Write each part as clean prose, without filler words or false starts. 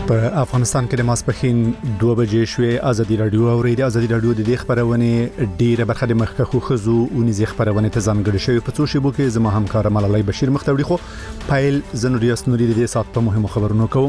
په افغانستان کې د ماسپښین 2 بجې شوې. ازادي رادیو او ریډیو ازادي رادیو د دې خبرونه ډیره برخه د مخکخو خزو او نيزي خبرونه ته ځانګړي شوی. په څو شیبو کې زما همکار ملالۍ بشیر مختوړي خو پایل زنوریاس نوري د دې سات په مهمو خبرونو کوم.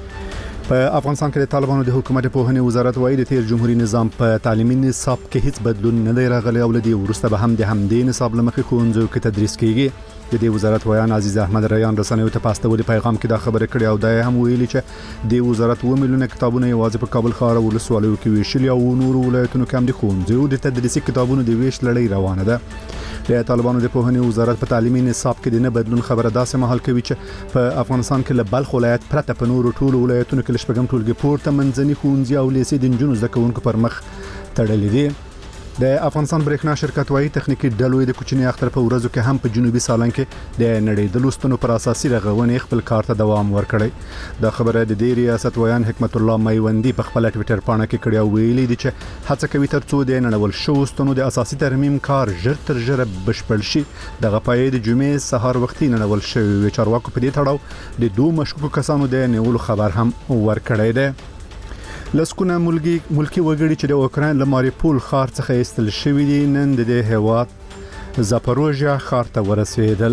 په افغانستان کې د طالبانو د حکومت په هنه وزارت وایي د تیر جمهوریت نظام په تعلیمي نصاب کې هیڅ بدلون نه دی راغلی او لدی ورسته به هم د همدې نصاب لمخې ښوونځیو کې تدریس کیږي. د دې وزارت وایان عزیز احمد ریان رسنیو ته پاستولي پیغام کې دا خبره کړې او دا هم ویلي چې د وزارت 2 میلیونه کتابونه یوازې په کابل ښار او ولسوالیو کې ویشل او نور ولایتونو کې هم د ښوونځیو د تدریسي کتابونو د ویش لړۍ روانه ده. د طالبانو د پوهنې وزارت په تعلیمي نصاب کې د نه بدلون خبره داسې مهال کوي چې په افغانستان کې له بلخ ولایت پرته په نورو ټولو ولایتونو کې لشپږم ټولګي پورته منځني ښوونځي او لیسې د نجونو زده کوونکو پر مخ تړلې دي. د افغانستان برېښنا شرکت وايي تخنیکی ډلوي د کوچنی اختر په ورځو کې هم په جنوبي سالنګ کې د نړۍ د لوستنو پر اساسي رغونې خپل کار ته دوام ورکړي. دا خبره د دې ریاست ویان حکمت الله میوندی په خپل ټوئیټر پاڼه کې کړی او ویلي دي چې هڅه کوي ترڅو د نړیوال شوستونو د اساسي ترمیم کار ژر تر ژره بشپړ شي. دغه پای د جمعې سهار وختي نړیوال شوی چارواکو په دې تړاو د دوه مشکوکو کسانو د نیولو خبر هم ورکړی دی. لسکونه ملکی وګړي چې د اوکراین له ماریپول ښار څخه ایستل شوی دي نن د هیواد زاپاروژیا ښار ته ورسېدل.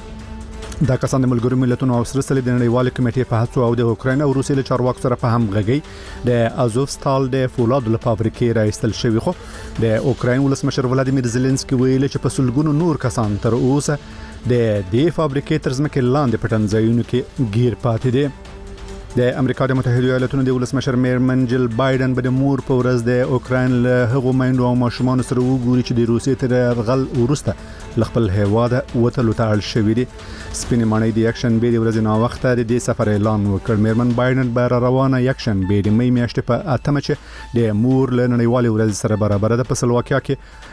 دا کسان د ملګرو ملتونو او سره د نړیوال کمیټې په هڅو او د اوکراین او روسیې له چارواکو سره په همغږي د ازوفستال د فولادو له فابریکې راایستل شوی. خو د اوکراین ولسمشر ولادیمیر زيلنسکي ویلي چې په سلګونو نور کسان تر اوسه د دې فابریکې تر ځمکې لاندې پټنځایونو کې گیر پاتې دي. د امریکا د متحده ایالاتونو د ولسمشر میرمن جل بایدن به د مور په ورځ د اوکراین له هغو میندو او ماشومانو سره وګوري چې د روسیې تر غل ورسته خپل هیواد وتلو ته اړ شوی دي. سپینې ماڼۍ د یکشن بې د ورځې نا وخته د دې سفر اعلان وکړ. میرمن بایدن به روانه یکشن بې د مې میاشتې په 8 چې د مور له نړیوالې ورځ سره برابر ده په سلواکیا کې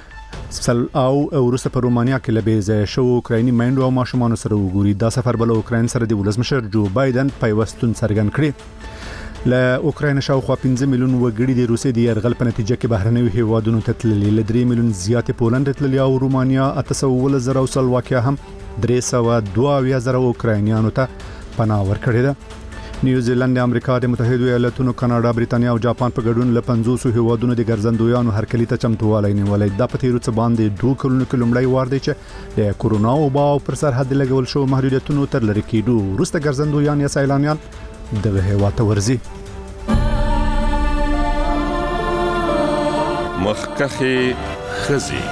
او ورسته په رومانیا کې لبیزه شو اوکرایني میندو او ماشومان سره وګوري. دا سفر بل اوکراین سره د ولسمشر جو بایدن پیوستون څرګند کړي. له اوکراین شاوخوا 15 میلیون وګړي د روسیې د يرغل په نتیجه کې بهرنیو هیوادونو ته تللي. ل 3 میلیون زیات پولند تللي او رومانیا 800,000 او سلواکیا هم 322,000 اوکراینیانو ته پناه ورکړي ده. نیوزیلند، امریکا د متحده ایالاتونو، کاناډا، بریتانیا او جاپان په ګډون له 500 هیوادونو د ګرځندویانو هرکلی ته چمتووالی نیولای. دا په تیرو څه باندې 2 کلونو کې لومړی وار دی چې د کورونا وبا پر سرحد لګول شو محدودیتونو تر لری کېدو وروسته ګرځندویان یا سیلانیان دغه هیواد ته ورځي. مخکخي خزي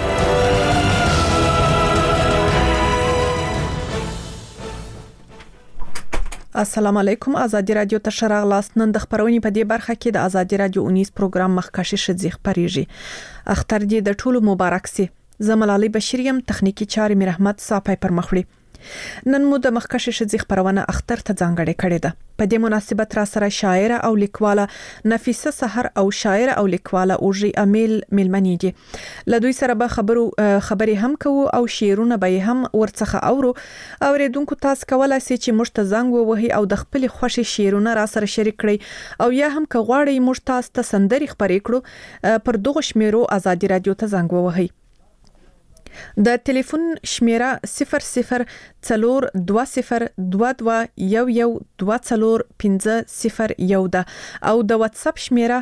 السلام علیکم. ازادي رادیو ته شراغلاست. نن د خبرونې په دې برخه کې د ازادي رادیو 19 پروګرام مخکشي شذې خبريږي. اختر دې د ټولو مبارک سي. زملالي بشریم تخنیکی چارې مې رحمت صاحب پر مخړي. نن مو د مخکشي شذې خبرونه اختر ته ځانګړې کړې ده. په دې مناسبت را سره شاعر او لیکواله نفیسه سحر او شاعر او لیکواله اوجي امیل ملمنی دي. له دوی سره به خبرې هم کوو او شعرونه به هم ورڅخه اوریدونکو تاسو کولای شئ چې موږ ته زنګ ووهي او د خپل خوښي شعرونه را سره شریک کړئ او یا هم کغواړئ موږ تاسو ته سندري خبرې کړو پر دغه شمیرو ازادي رادیو ته زنګ ووهي. د ټلیفون شمیره 002022112050 ده او د واتس اپ شمیره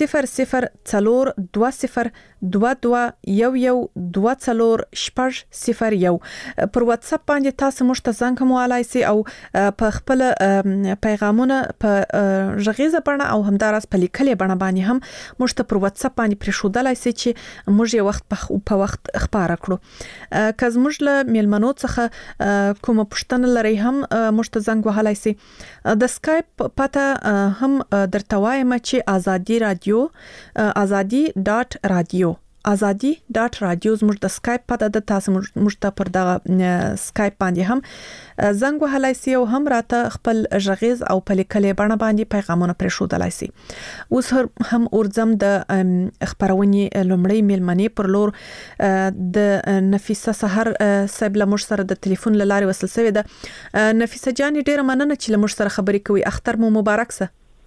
002022112040. پر واتس اپ باندې تاسو موږ ته څنګه موالای سي او په خپل پیغامونه په ژغیزه بڼه او همداراز په لیکلې بڼه باندې هم موږ ته پر واتس اپ باندې پرېښودلای سي چې موږ یو وخت په وخت خبره کړو. کز موږ له میلمنو څخه کوم پښتنه لري هم موږ ته زنګ وهلای سي. د سکایپ پته هم درته وایم چې ازادي رادیو azadi.radio azadi.radio زموږ د سکایپ پته د تاسو موږ ته پر دغه سکایپ باندې هم زنګ وهلای سي او هم راته خپل ژغیز او په لیکلې بڼه باندې پیغامونه پرېښودلای سي. اوس هم ورځم د خبرونې لومړی میلمنې پر لور د نفیسه سحر صاحب له موږ سره د ټلیفون لارې وصل شوې ده. نفیسه جان ډیره مننه چې له موږ سره خبرې کوي. اختر مو مبارک سه.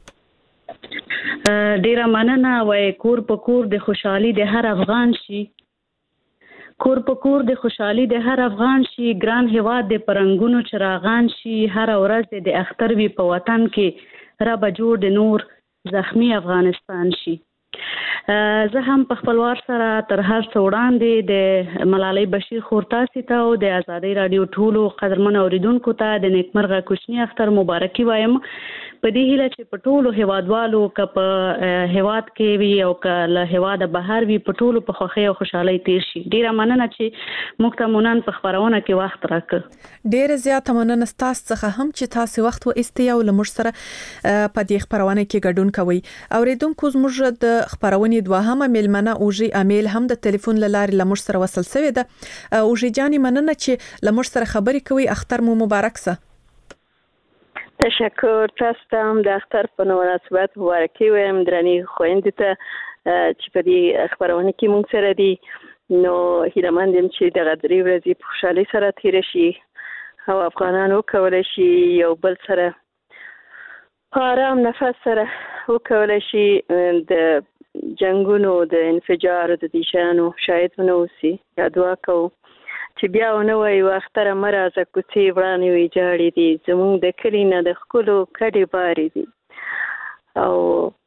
ډیره مننه. وای کور په کور د خوشحالي د هر افغان شي. کور په کور د خوشحالي د هر افغان شي. ګران هواد د پرنګونو چراغان شي. هر ورځ د اختر وی په وطن کې را به جوړ د نور زخمی افغانستان شي. زه هم په خپل وار سره تر هر څه وړاندې د ملالۍ بشیر خور تاسې ته او د ازادۍ راډیو ټولو قدرمن اوریدونکو ته د نیکمرغه کوچني اختر مبارکي وایم، په دې هیله چې په ټولو هیوادوالو که په هیواد کې وي او که له هیواده بهر وي په ټولو په خوښۍ او خوشحالۍ تیر شي. ډیره مننه چې موږ ته مونن په خبرونه کې وخت راکړ. ډیره زیاته مننه ستاسو څخه هم چې تاسو وخت وایستئ او له موږ سره په دې خبرونه کې ګډون کوئ. اوریدونکو زموږ د خبرونې دوهمه میلمنه اوژي امیل هم د ټلیفون لارې له موږ سره وصل شوې ده. اوژي جاني مننه چې له موږ سره خبرې کوي. اختر مو مبارک سه. تشکر. تاسو ته هم د اختر په مناسبت مبارکي وایم درنې خويندې ته چې په دې خبرونه کې مونږ سره دي. نو هیله مند یم چې دغه درې ورځې په خوشحالۍ سره تیر شي او افغانان وکولای شي یو بل سره په آرام نفس سره وکولای شي د جنگونو د انفجار د دې شانو شاید ونه وسی. یا دعا کوو چې بیا ونه وایي اختر مرزه کوڅې وړاندې وي جاړې دي زموږ د کلي نه د ښکلو کډې بارې دي. او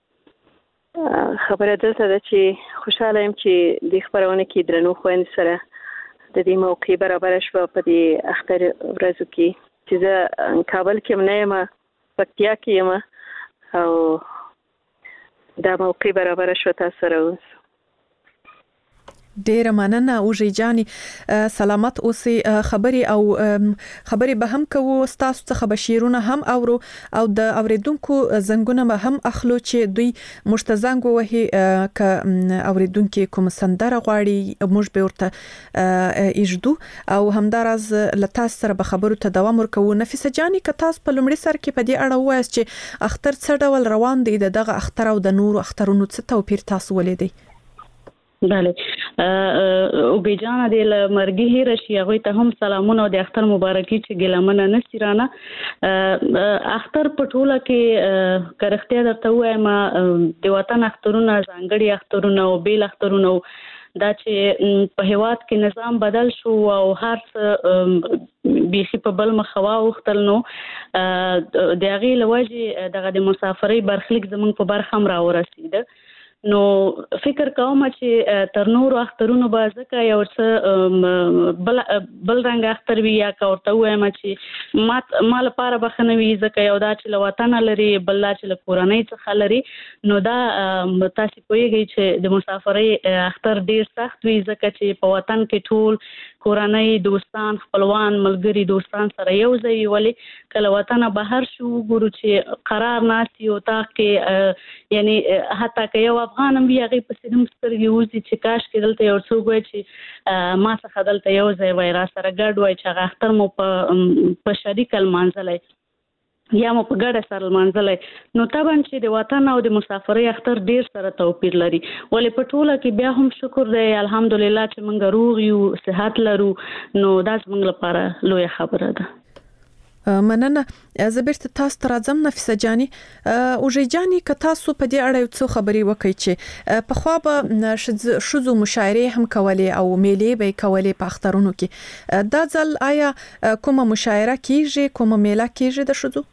خبره دلته ده چې خوشحاله یم چې د خبرونه کې درنو خویندو سره د دې موقع برابر شوه په دې اختر ورځو کې چې زه کابل کې نه یم، پکتیا کې یم او دا موقع برابر شوه تاسو سره اوس. ډیره مننه اوژي جاني، سلامت اوسئ. خبرې به هم کوو، تاسو څخه بشیرونه هم اورو او د اوریدونکو زنګونه به هم اخلو چې دوی مشتزنګ وهي ک اوریدونکو کوم سندره غواړي موږ به ورته اجدو او همدارز لته سره به خبرو ته دوام ورکوو. نفیسه جاني که تاسو په لومړي سر کې په دې اړه وایاست چې اختر څه ډول روان دی، دغه اختر او د نورو اخترونو څه توپیر تاسو ولیدئ؟ بله، او بیجانه د مرګي هیر شي هغه ته هم سلامونه او د اختر مبارکي چې ګلمنه نسی رانه. اختر په ټوله کې کرختیا درته وایم د وطن اخترونه ځانګړي اخترونه او بیل اخترونه دا چې په هیواد کې نظام بدل شو او هر څه بیخي په بل مخوا وختل نو د هغې لوجې دغه د مسافرۍ برخلیک زمونږ په برخه هم راورسېده. نو فکر کوم چې تر نورو اخترونو به ځکه یو څه بل رنګ اختر وي یا که ورته ووایم چې ما لپاره بخښنه وي ځکه یو دا چې له وطنه لري بل دا چې له کورنۍ څخه لري. نو دا تاسې پوهېږئ چې د مسافرۍ اختر ډېر سخت وي ځکه چې په وطن کې ټول کورنۍ، دوستان، خپلوان، ملګري، دوستان سره یو ځای وي. ولې کله وطنه بهر شو وګورو چې قرار ناست یو اتاق کې یعنی حتی که یو افغان هم وي هغې پسې هم سترګې وځي چې کاش کې دلته یو څوک وای چې ما څخه دلته یو ځای وای را سره ګډ وای چې هغه اختر مو په شریکه لمانځلی یا مو په ګډه سره لمانځلی. نو طبعا چې د وطن او د مسافرۍ اختر ډیر سره توپیر لري. ولې په ټوله کې بیا هم شکر دی الحمدلله چې موږ روغ یو، صحت لرو. نو دا زموږ لپاره لویه خبره ده. مننه. زه بیرته تاسو ته راځم نفیسه جاني. اوژي جاني که تاسو په دې اړه یو څه خبرې وکړئ چې پخوا به ښځو مشاعرې هم کولې او میلې به یې کولې په اخترونو کې. دا ځل آیا کومه مشاعره کیږي، کومه میله کیږي د ښځو؟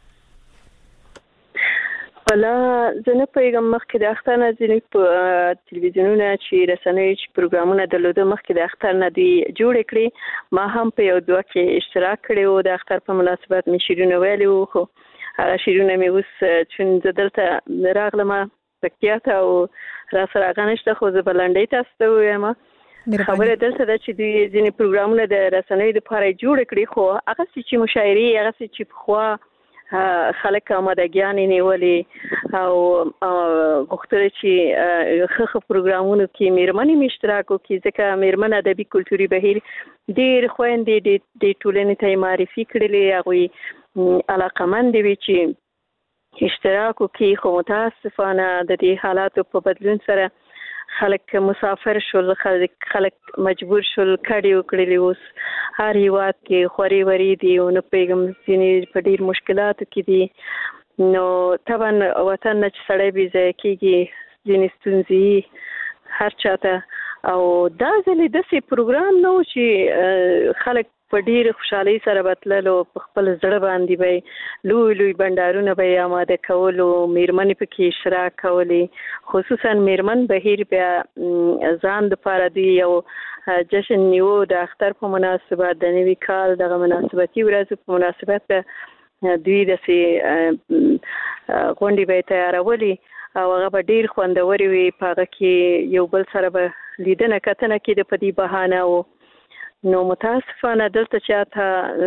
ولا زه نه پوهېږم. مخکې د اختر نه ځینې په تلویزیونونه چې رسنیو چې پروګرامونه درلوده مخکې د اختر نه دوی جوړې کړې. ما هم په یو دوه کې اشتراک کړی و. د اختر په مناسبت مې شعرونه ویلي وو، خو هغه شعرونه مې اوس چون زه دلته راغلم پکتیا ته او را سره هغه نشته، خو زه به لنډۍ تاسو ته ووایم. خبره دلته ده چې دوی ځینې پروګرامونه د رسنیو دپاره جوړې کړي، خو هغسې چې مشاعرې، هغسې چې پخوا خلک آمادګیانې نیولې او غوښتل چې ښه پروګرامونو کې میرمنې هم اشتراک وکړي، ځکه میرمن ادبي کلتوري بهیر ډېر خویندې د ټولنې ته یې معرفي کړلې، هغوی علاقمندې وي چې اشتراک وکړي. خو متاسفانه د دې حالاتو په بدلون سره خلک مسافر شول، خلک مجبور شول، کډې وکړلې. اوس هر هیواد کې خوري وري دي او نه پوهېږم ځینې په ډېر مشکلاتو کې دي. نو طبعا وطن نه چې سړی بې ځایه کېږي ځینې ستونزې هر چاته او دا ځلې داسې پروګرام نو چې خلک په ډیر خوشحالي سره بتللو په خپل زړه باندې به لوی بندارونه به آماده کولو میرمنې پکې اشتراک کولې خصوصا میرمن بهیر بیا ځان د پاره دی یو جشن نیو د اختر په مناسبت د نوي کال دغه مناسبتي ورځ په مناسبت دوی داسې غونډې به تیارولي او هغه به ډیر خوندوري وي په هغه کې یو بل سره به لیدنه کتنه کېده په دې بهانه و نو متاسفانه دلته چې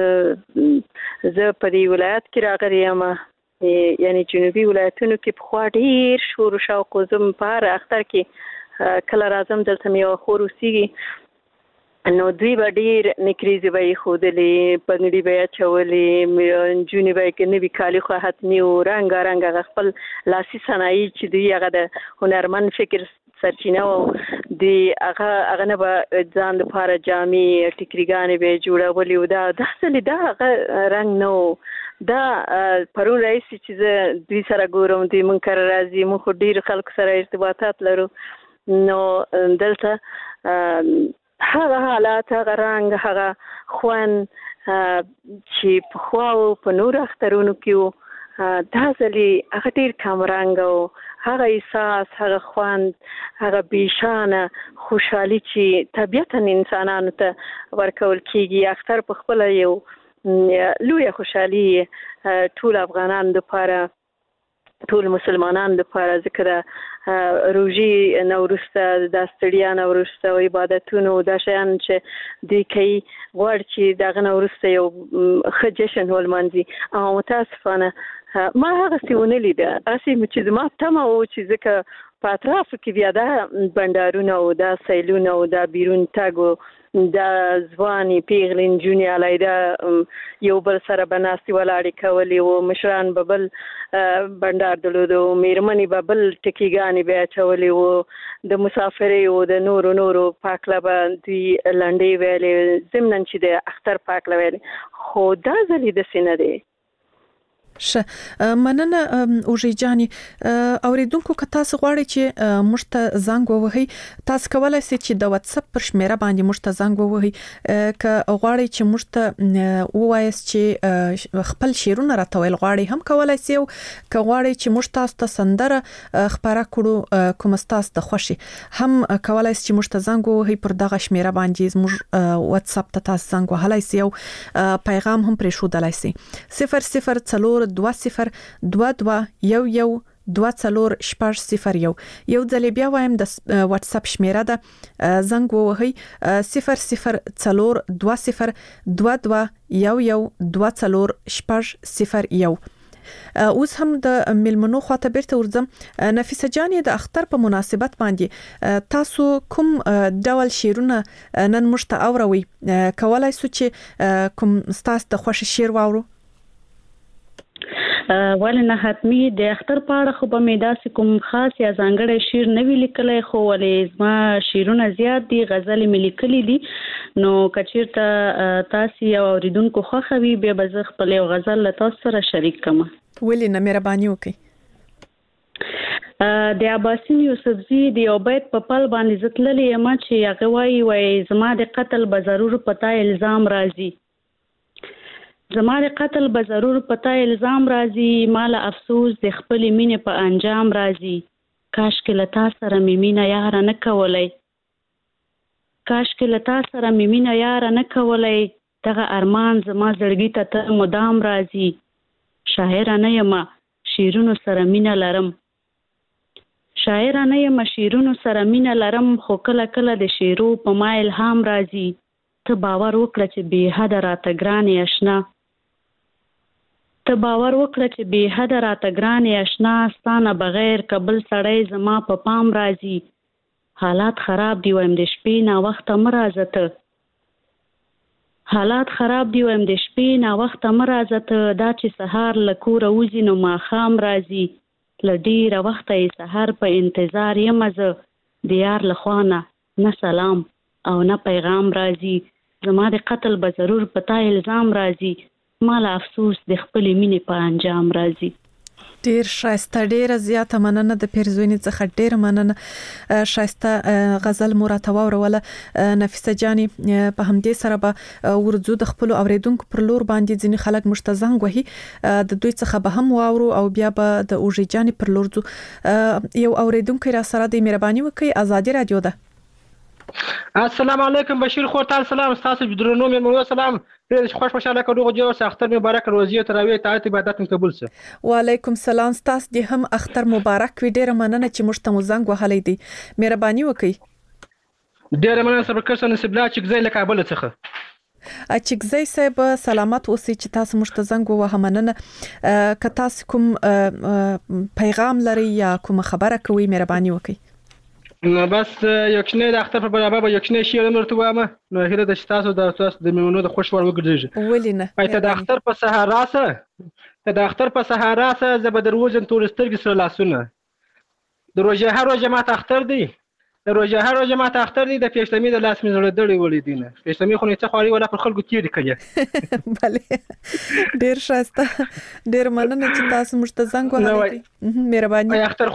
زه په دې ولایت کې راغلی یم یعنی جنوبي ولایتونو کې پخوا ډیر شور و شوق و زه په هر اختر کې کله راځم دلته مې یوه خور اوسېږي نو دوی به ډیر نکریزې به یې ښودلې پنډې به یې اچولې نجونې به یې نوي کالي خو حتمي و رنګارنګ هغه خپل لاسي صنایع چې دوی هغه د هنرمند فکر سرچینه و د هغه نه به ځان لپاره جامې ټیکریګانې به یې جوړولې و دا ځلې دا هغه رنګ نه و دا پرون راهیسې چې زه دوی سره ګورم دوی موږ کره راځي موږ خو ډېرو خلکو سره ارتباطات لرو نو دلته هغه حالات هغه رنګ هغه خوند چې پخوا و په نورو اخترونو کې و دا ځلې هغه ډېر کمرنګه و هغه احساس هغه خوند هغه بیشانه خوشحالي چې طبیعتا انسانانو ته ورکول کېږي اختر په خپله یو لویه خوشحالي ټول افغانان دپاره ټول مسلمانان دپاره ځکه د روژې نه وروسته دا ستړیا نه وروسته او عبادتونو دا شیان چې دوی کوي غواړي چې د هغه نه وروسته یو ښه جشن ولمانځي او متاسفانه ما هغسې ونه لیده هسې چې زما تمه و چې ځکه په اطرافو کې بیا دا بنډارونه او دا سیلونه او دا بیرون تګ و دا ځوانې پیغلې نجونې علیده یو بل سره به ناستې ولاړې کولې و مشران به بل بنډار درلود و میرمنې به بل ټکیګانې به اچولې و د مسافرۍ و د نورو پاکله به دوی لنډۍ ویلې ضمناً چې د اختر پاکله ویلې خو دا ځلې داسې نه دی مننه اوژې جاني اوریدونکو که تاسو غواړئ چې موږ ته زنګ ووهئ تاسو کولای شئ چې د واتس اپ پر شمیره باندې موږ ته زنګ ووهئ که غواړئ چې موږ ته ووایاست چې خپل شعرونه راته ویل غواړئ هم کولای شئ که غواړئ چې موږ تاسو ته سندره خپاره کړو کوم تاسو ته خوښي هم کولای شئ چې موږ ته زنګ ووهئ پر دغه شمیره باندې موږ واتس اپ ته تاسو زنګ وهلای شئ او پیغام هم پرې ښودلای شئ 00 20 22 11 24 یو ځل بیا وایم د واتس اپ شمیره ده زنګ ووهئ 00 20 22 11 24 اوس هم د ملمنو خواته بیرته ورځم نفیسه جانې د اختر په مناسبت باندې تاسو کوم ډول شعرونه نن موږ ته اوروي کولای شو چې کوم ستاسو د خوښ شعر واورو ولې نه حتمی د اختر په اړه خو به مې داسې کوم خاص یا ځانګړی شعر نه وي لیکلی خو ولې زما شعرونه زیات دي غزلې مې لیکلي دي نو که چېرته تاسې یو اورېدونکو خوښه وي بیا به زه خپل یو غزل له تاسو سره شریک کړم ولې نه مهرباني وکړئ د عباسین یوسفزي د یو بیت په پل باندې زه تللې یم چې هغه وایي زما د قتل به ضرور پتا الزام راځي زما د قتل به ضرور پتا الزام راځي مال افسوس د خپل مینې په انجام راځي کاش کې لتا سره مې مینه یار نه کولای کاش کې لتا سره مې مینه یار نه کولای دغه ارمان زما زړګي ته تل مدام راځي شاعر نه یم شیرونو سره مینه لرم شاعر نه یم شیرونو سره مینه لرم خو کله کله د شیرو په ما الهام راځي ته باور وکړه چې بې حد راته ګرانې اشنا ته باور وکړه چې بې حد راته ګرانې اشنا ستانه بغیر کبل سړی زما په پام راځي حالات خراب دی وایم د شپې ناوخته مه راځه ته حالات خراب دی وایم د شپې ناوخته مه راځه ته دا چې سهار له کوره وځي نو ماښام راځي له ډېره وخته یې سهار په انتظار یم زه د یار له خوا نه سلام او نه پیغام راځي زما د قتل به ضرور پتا الزام راځي مال افسوس د خپل مینې په انجام راځي ډیر شایسته ډیره زیاته مننه د پیرزوینې څخه ډیره مننه شایسته غزل مراتب اوروله نفیسه جانی په همدې سره به ورزو د خپل اوریدونکو پر لور باندې ځینې خلک مشتزنګ وهي د دوی څخه به هم واورو او بیا به د اوجي جانی پر لور ځو یو اوریدونکو را سره د مهرباني وکي ازادي رادیو ده السلام علیکم بشیر خورتال سلام تاسو درنو مې سلام ډېر خوشاله کوم چې اختر مبارک روزي او تراویح ته عبادت قبول شه وعلیکم سلام تاسو د هم اختر مبارک وي ډېر مننه چې مشته زنګ وهلې دي مهرباني وکړئ ډېر مننه سبکرسن سبلا چې ځای له کابل څخه اچګزی صاحب سلامت اوسئ چې تاسو مشته زنګ ووهه مننه که تاسو کوم پیغام لري یا کوم خبره کوي مهرباني وکړئ نو بس یو کښنه د اختر په برابر به یو کښنه شی ورته وایم نو هله د تاسو د میمونو د خوشوال وګرځي ولینه پایته د اختر په سهار راسه زبر دروځن تورسترګ سره لاسونه د روزه هر جماعت اختر دی د پښتمي د لاس مزړه دړي ولې دینه پښتمي خو نه څه خوري ولا پر خلکو تیر کړي bale ډیر شاسته ډیر مننه چې تاسو مشتزنګ وهلې مهرباني اختر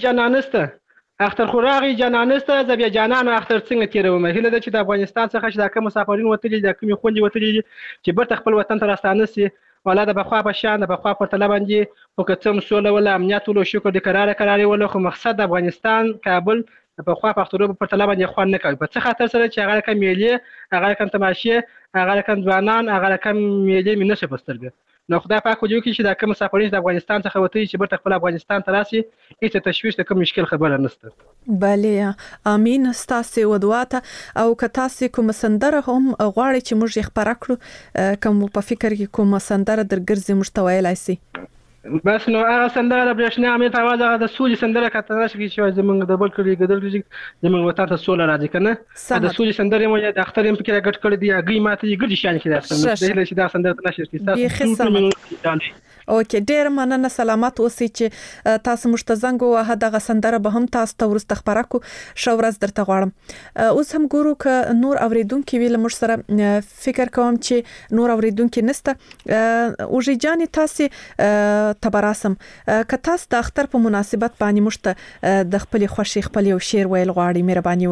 خوراغي جانانسته زبیا جانان اختر څنګه تیروم هله د چې د افغانستان څخه چې د کوم مسافرین وتلي د کوم خوندې وتلي چې برته خپل وطن ته راستانه سي ولا د بخوا په شان د بخوا پر طلب باندې او کڅم سول ولا امنیت ولو شکر د قراري ولا خو مقصد د افغانستان کابل په خوا پښتورو په طلب باندې خوان نه کوي په څه خاطر سره چې هغه کوم میلې هغه کوم تماشې هغه کوم ځوانان هغه کوم میلې مینه څه پسترګه نو خدای پاک وجو کې چې د کوم مسافرین د افغانستان څخه وتی چې برته خپل افغانستان ته راسي هیڅ تشویش د کوم مشکل خبره نشته bale امين ستاسو ودواته او که تاسو کوم سندره هم غواړئ چې موږ یې خبر کړو کوم په فکر کې کوم سندره درګرځي مشتویلای سي بس نو هغه سندره د برښنا امید आवाज هغه د سولې سندره کته نشي چې زمونږ د بل کړي ګدل کړي زمونږ وطن ته سول راځي کنه د سولې سندره مو د اختر هم فکر غټ کړی دی هغه ماته یې ګډ شان کې راځي د چې دا سندره نشي تاسو اوکې ډیر مننه سلامت اوسئ چې تاسو مشتزنګ وه دغه سندره به هم تاسو ته ورسته خبره کو شو ورځ درته غواړم اوس هم ګورو ک نور اوریدونکو ویل مش سره فکر کوم چې نور اوریدونکو نسته اوجي جاني تاسو تبراسم که تاسو د اختر په مناسبت باندې مشته د خپل خوشي خپل یو شعر ویل غواړي مهرباني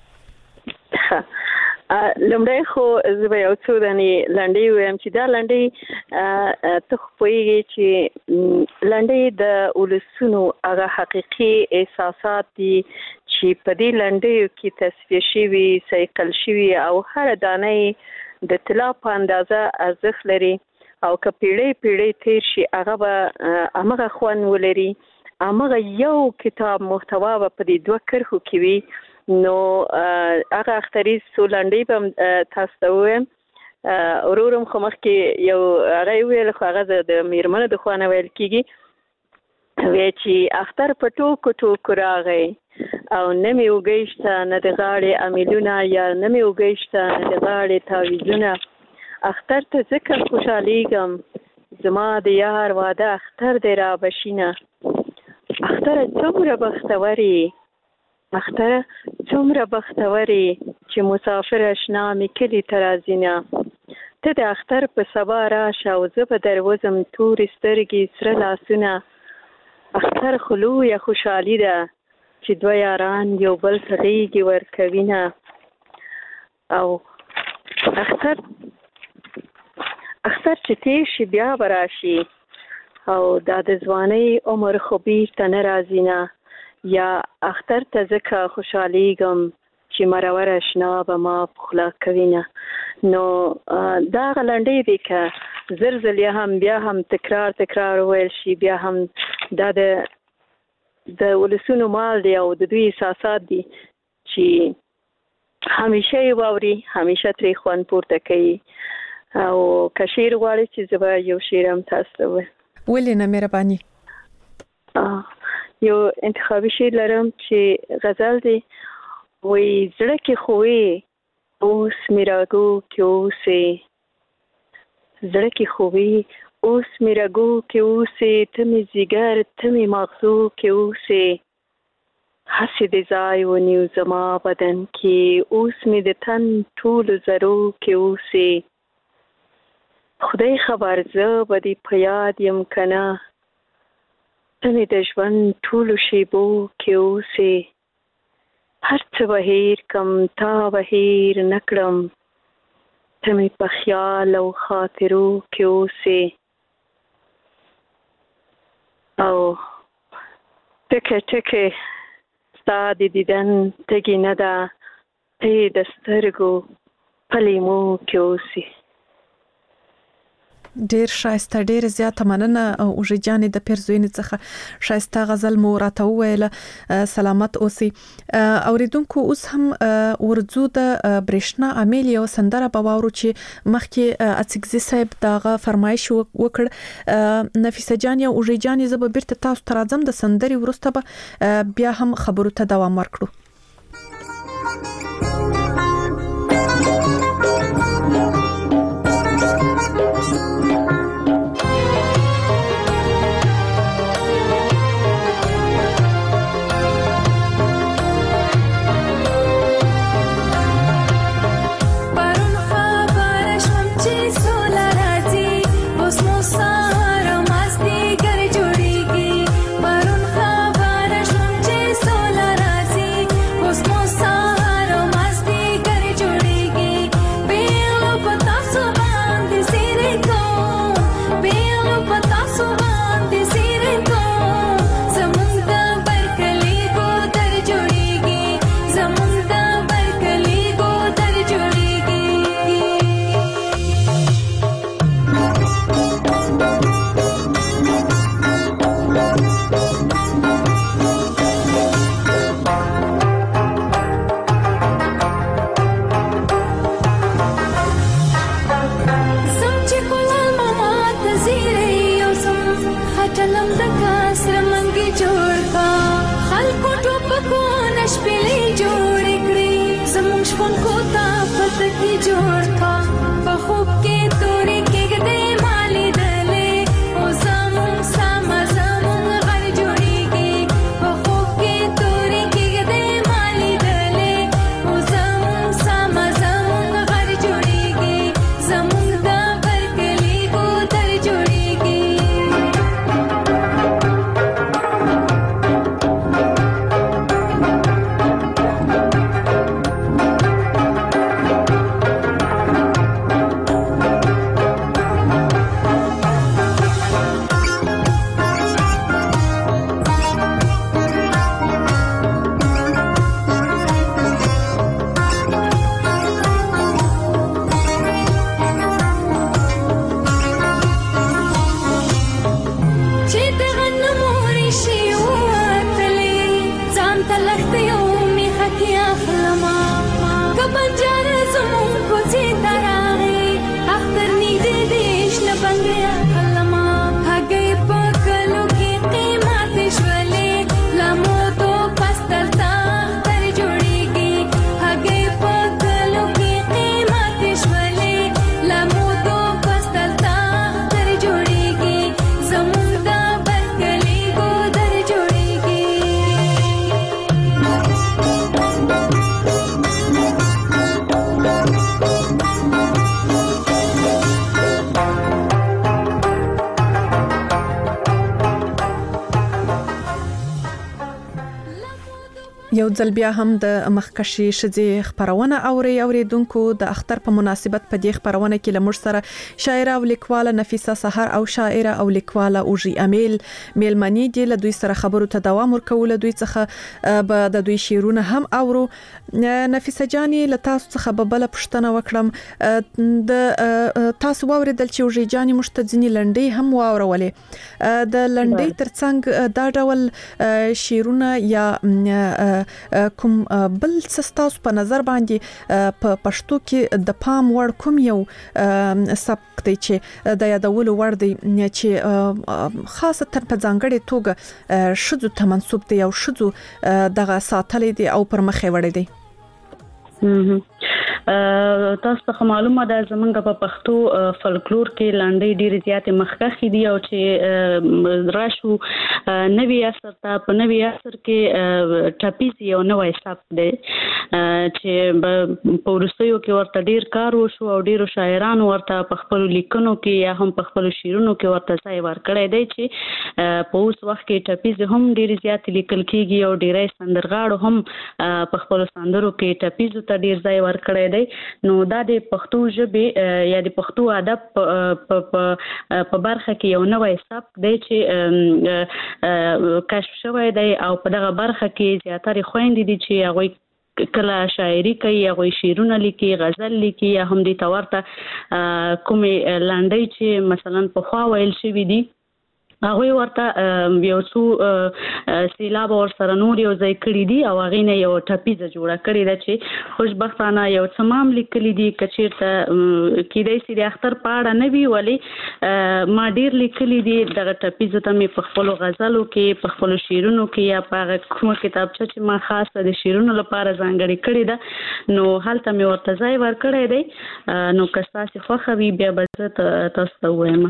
وکړئ لمړی خو زه یو څو دنې لنډي ویم چې دا لنډي ته خوېږي چې لنډي د ولسونو هغه حقيقي احساسات دي چې په دې لنډي کې تصفیه شوی سیکل شوی او هر دانه د طلا په اندازه ارزښت لري او که پیړۍ تیر شي هغه به هغه خوان ولري هغه یو کتاب محتوا په دې دوه کرخو کې وي نو هغه اختری سولانډي په تاسو ته وایم اورورم خو مخکې یو هغه ویل خو هغه د میرمنو د خوانه ویل کیږي وی چې اختر په ټوکو راغی او نمی وګیشته نه د غاړې امیلونه یا نمی وګیشته نه د غاړې تاویزونه اختر ته ذکر خوشاليږم زما د یار واده اختر دی را بشینه اختر څومره بختوري چې مسافر اشنا می کلی ترازینه ته د اختر په سبا راشه او زه به دروازم تور سترګې سره لاسونه اختر خلو یا خوشحالي ده چې دوه یاران یو بل ته غېږې ورکوینه او اختر چې تیر شي بیا به راشي او دا د ځوانۍ عمر خو بیرته نه راځي نه یا اختر ته ځکه خوشحالیږم چې مرور اشنا به ما پخلا کوینه نو دا غلنډې دي که زلزل هم بیا هم تکرار ویل شي بیا هم دا د ولسونو مال دی او د دوی احساسات دي چې همیشه یې واوري همیشه ترې خوند پورته کوي او که شعر غواړي چې زه به یو شعر هم تاسو ته وایم ولې نه مهرباني یو انتخابي شعر لرم چې غزل دی وی زړه کې خوې اوس میراګو کې اوسې زړه کې خوې اوس میراګو کې اوسې ته می زیګر ته می مغزو کې اوسې هسې د ځای ونیو زما بدن کې اوس می د تن ټولو ذرو کې اوسې خدای خبر زه به دې په یاد یم که نه تمې د ژوند ټولو شیبو کې اوسې هر څه بهیر کم تا بهیر نکړم تمې په خیال او خاطرو کې اوسې او ټکه ټکه ستا د دیدن تږي نه ده ته د سترګو په لیمو کې اوسې. ډیر شایسته ډیر زیاته مننه اوژې جانې د پیرزوینې څخه شایسته غزل مو راته وویله. سلامت اوسئ. اوریدونکو اوس هم ورځو د برېښنا امیل یو سندره به واورو چې مخکې اڅکزي صاحب دغه فرمایش وکړ. نفیسه جان یا اوژې جانې زه به بیرته تاسو ته راځم د سندرې وروسته به بیا هم خبرو ته دوام ورکړو. یو ځل بیا هم د مخکشي شذې خبرونه اوریدونکو د اختر په مناسبت په دې خبرونه کې لمر سره شاعره او لیکواله نفیسه سحر او شاعره او لیکواله اوژي امیل میلمنی دی له دوی سره خبرو ته دوام ورکول. دوی څخه به د دوی شعرونه هم اورو. نفیسه جانې له تاسو څخه به بل پښتنه وکړم د تاسو واوریدل چې اوژي جانې مشتځنی لنډي هم واورولې د لنډي ترڅنګ دا ډول شعرونه یا کوم بل څه په نظر باندې په پښتو کې د پام وړ کوم یو سبک دی چې د یادولو وړ دی چې خاصه په ځانګړې توګه شذو ته منسوب دی او شذو دغه ساتلې دی او پر مخې وړي دی؟ تاسو ته معلومه ده زمونږ په پښتو فولکلور کې لاندې ډېر زیات مخکخي دي او چې راشو نوی اثر ته په نوی اثر کې ټاپیز یو نوې حساب دی چې په ورستیو کې ورته ډیر کار وشو او ډیرو شاعرانو ورته په خپل لیکنو کې یا هم په خپل شعرونو کې ورته ځای ورکړی دی چې په اوس وخت کې ټپیز هم ډیر زیات لیکل کیږي او ډیرای سندرغاړو هم په خپل سندرو کې ټپیز ته ډیر ځای ورکړی دی. نو دا د پښتو ژبې یا د پښتو ادب په برخه کې یو نوی سبک دی چې کشف شوی دی او په دغه برخه کې زیاتره خويندې دي چې هغه کله شاعري کوي، هغه شعرونه لیکي، غزل لیکي یا هم د تورته کومې لنډۍ چې مثلا په خوا ویل شوی دي هغه ورته یو څو سیلاب ور سره نور یو ځای کړی دي او هغه نه یو ټپیزه جوړه کړی ده چې خوشبختانه یو تمام لیکلي دي کچیرته کېدای شي د اختر پاړه نه وی ولی ما ډیر لیکلي دي دغه ټپیزه ته مې په خپل غزلو کې په خپل شعرونو کې یا په کومه کتابچه چې ما خاصه د شعرونو لپاره ځانګړي کړی ده نو هلته مې ورته ځای ورکړی دی. نو که تاسو خوښه وي بیا به زه تاسو ته وایم.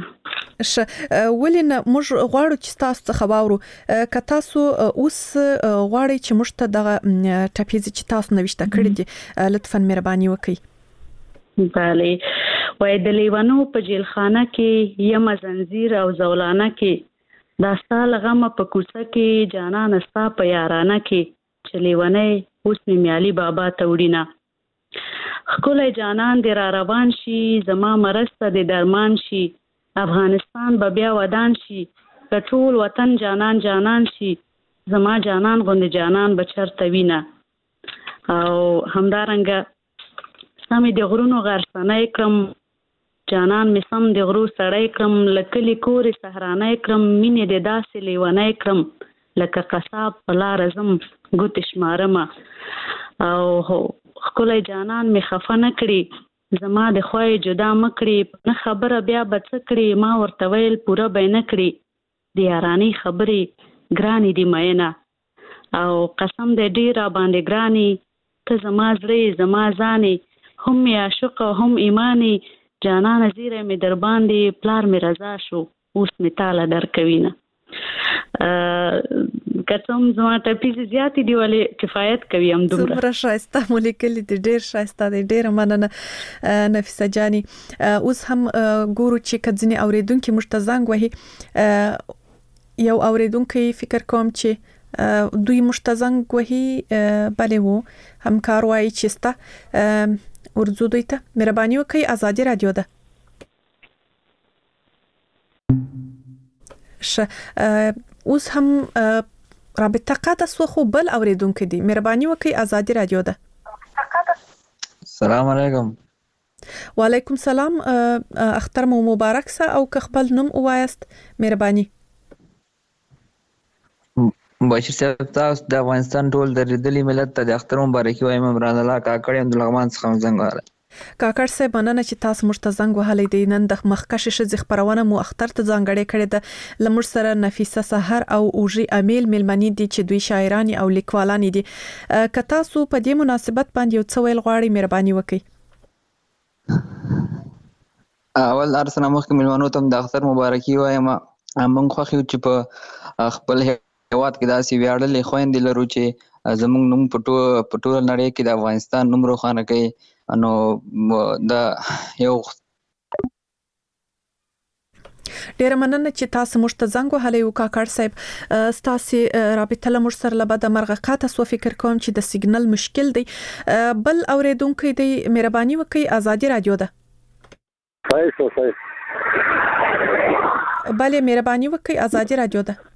ولې موږ غواړو چې تاسو څخه واورو که تاسو اوس غواړئ چې موږ ته دغه ټپیزې چې تاسو نوښته کړې دي لطفاً مهرباني وکړئ. بله وای د لیوانو په جیلخانه کې یم زنجیر او زولانه کې دا ستا لغمه په کوڅه کې جانان ستا په یارانه کې چې لیوانې اوس مې میالي بابا ته وړینه خکله جانان دې را روان شي زما مرسته دې درمان شي افغانستان به بیا ودان شي که ټول وطن جانان جانان شي زما جانان غوندې جانان به چرته وینه او همدارنګه سمې د غرونو غرسنی کړم جانان مې سم د غرو سړی کړم لکلی کورې سهرانی کړم مینې د داسې لیونی کړم لکه قصاب په لاره ځم ګوتې شمارمه او ښکلی جانان مې خفه نه کړي زما د خوای جدا مکړي نه خبره بیا بچ کړي ما ورته ویل پوره به نه کړي د یارانی خبرې ګرانی دی مینه او قسم دې ډیر باندې ګرانی ته زما زړه زما ځاني هم می عاشق هم ایمانی جانان زیره می در باندې پلار می رضا شو اوس می تعالی در کوینه. کڅوم زما ټپیز زیات دی ولې کفایت کوي هم دومره. څومره شایسته مولیکل دي ډیر شایسته دي ډیر مننه نفیسه جاني. اوس هم ګورو چې کځنی اوریدونکو مشتزنګ وهي یو اوریدونکو فکر کوم چې دوی مشتزنګ وهي بلې وو همکار وایي چې ستا ورزو دوی ته مهرباني وکړئ ازادي رادیو ده. اوس هم رابطه قاطع سو خو بل اوریدونکو دي مهرباني وکړئ ازادي رادیو ده. السلام علیکم. وعلیکم السلام. اختر مو مبارک سه او که خپل نوم وایست مهرباني. بشیر صاحب تاسو د افغانستان ټول د ریدلی ملت ته د اختر مبارکي وایم. عمران الله کاکړ یم د لغمان څخه زنګ کاکړ صاحب مننه چې تاسو مشتزنګ وهلې دي. نن د مخکشه شې خبرونه مو اختر ته ځانګړې کړې ده لمر سره نفیسه سحر او اوجي امیل ملمنی دي چې دوی شاعران او لیکوالان دي. که تاسو په دې مناسبت باندې یو څه ویل غواړئ مهرباني وکړئ. اول ارسنه مخکې ملمنو ته د اختر مبارکي وایم. موږ خوښ یو چې په خپل هیواد کې داسې ویاړلې خويندې لرو چې زموږ نوم په ټول نړۍ کې د افغانستان نوم روښانه کوي. نو دا یو ډیر مننه چې تاسو مشتزنګ وهلې او کاکړ صاحب تاسو رابطه لمر سره لبد مرغه تاسو فکر کوم چې د سیګنل مشکل دی. بل اوریدونکو دی مهرباني وکړئ ازادي رادیو ده. صحیح بله مهرباني وکړئ ازادي رادیو ده.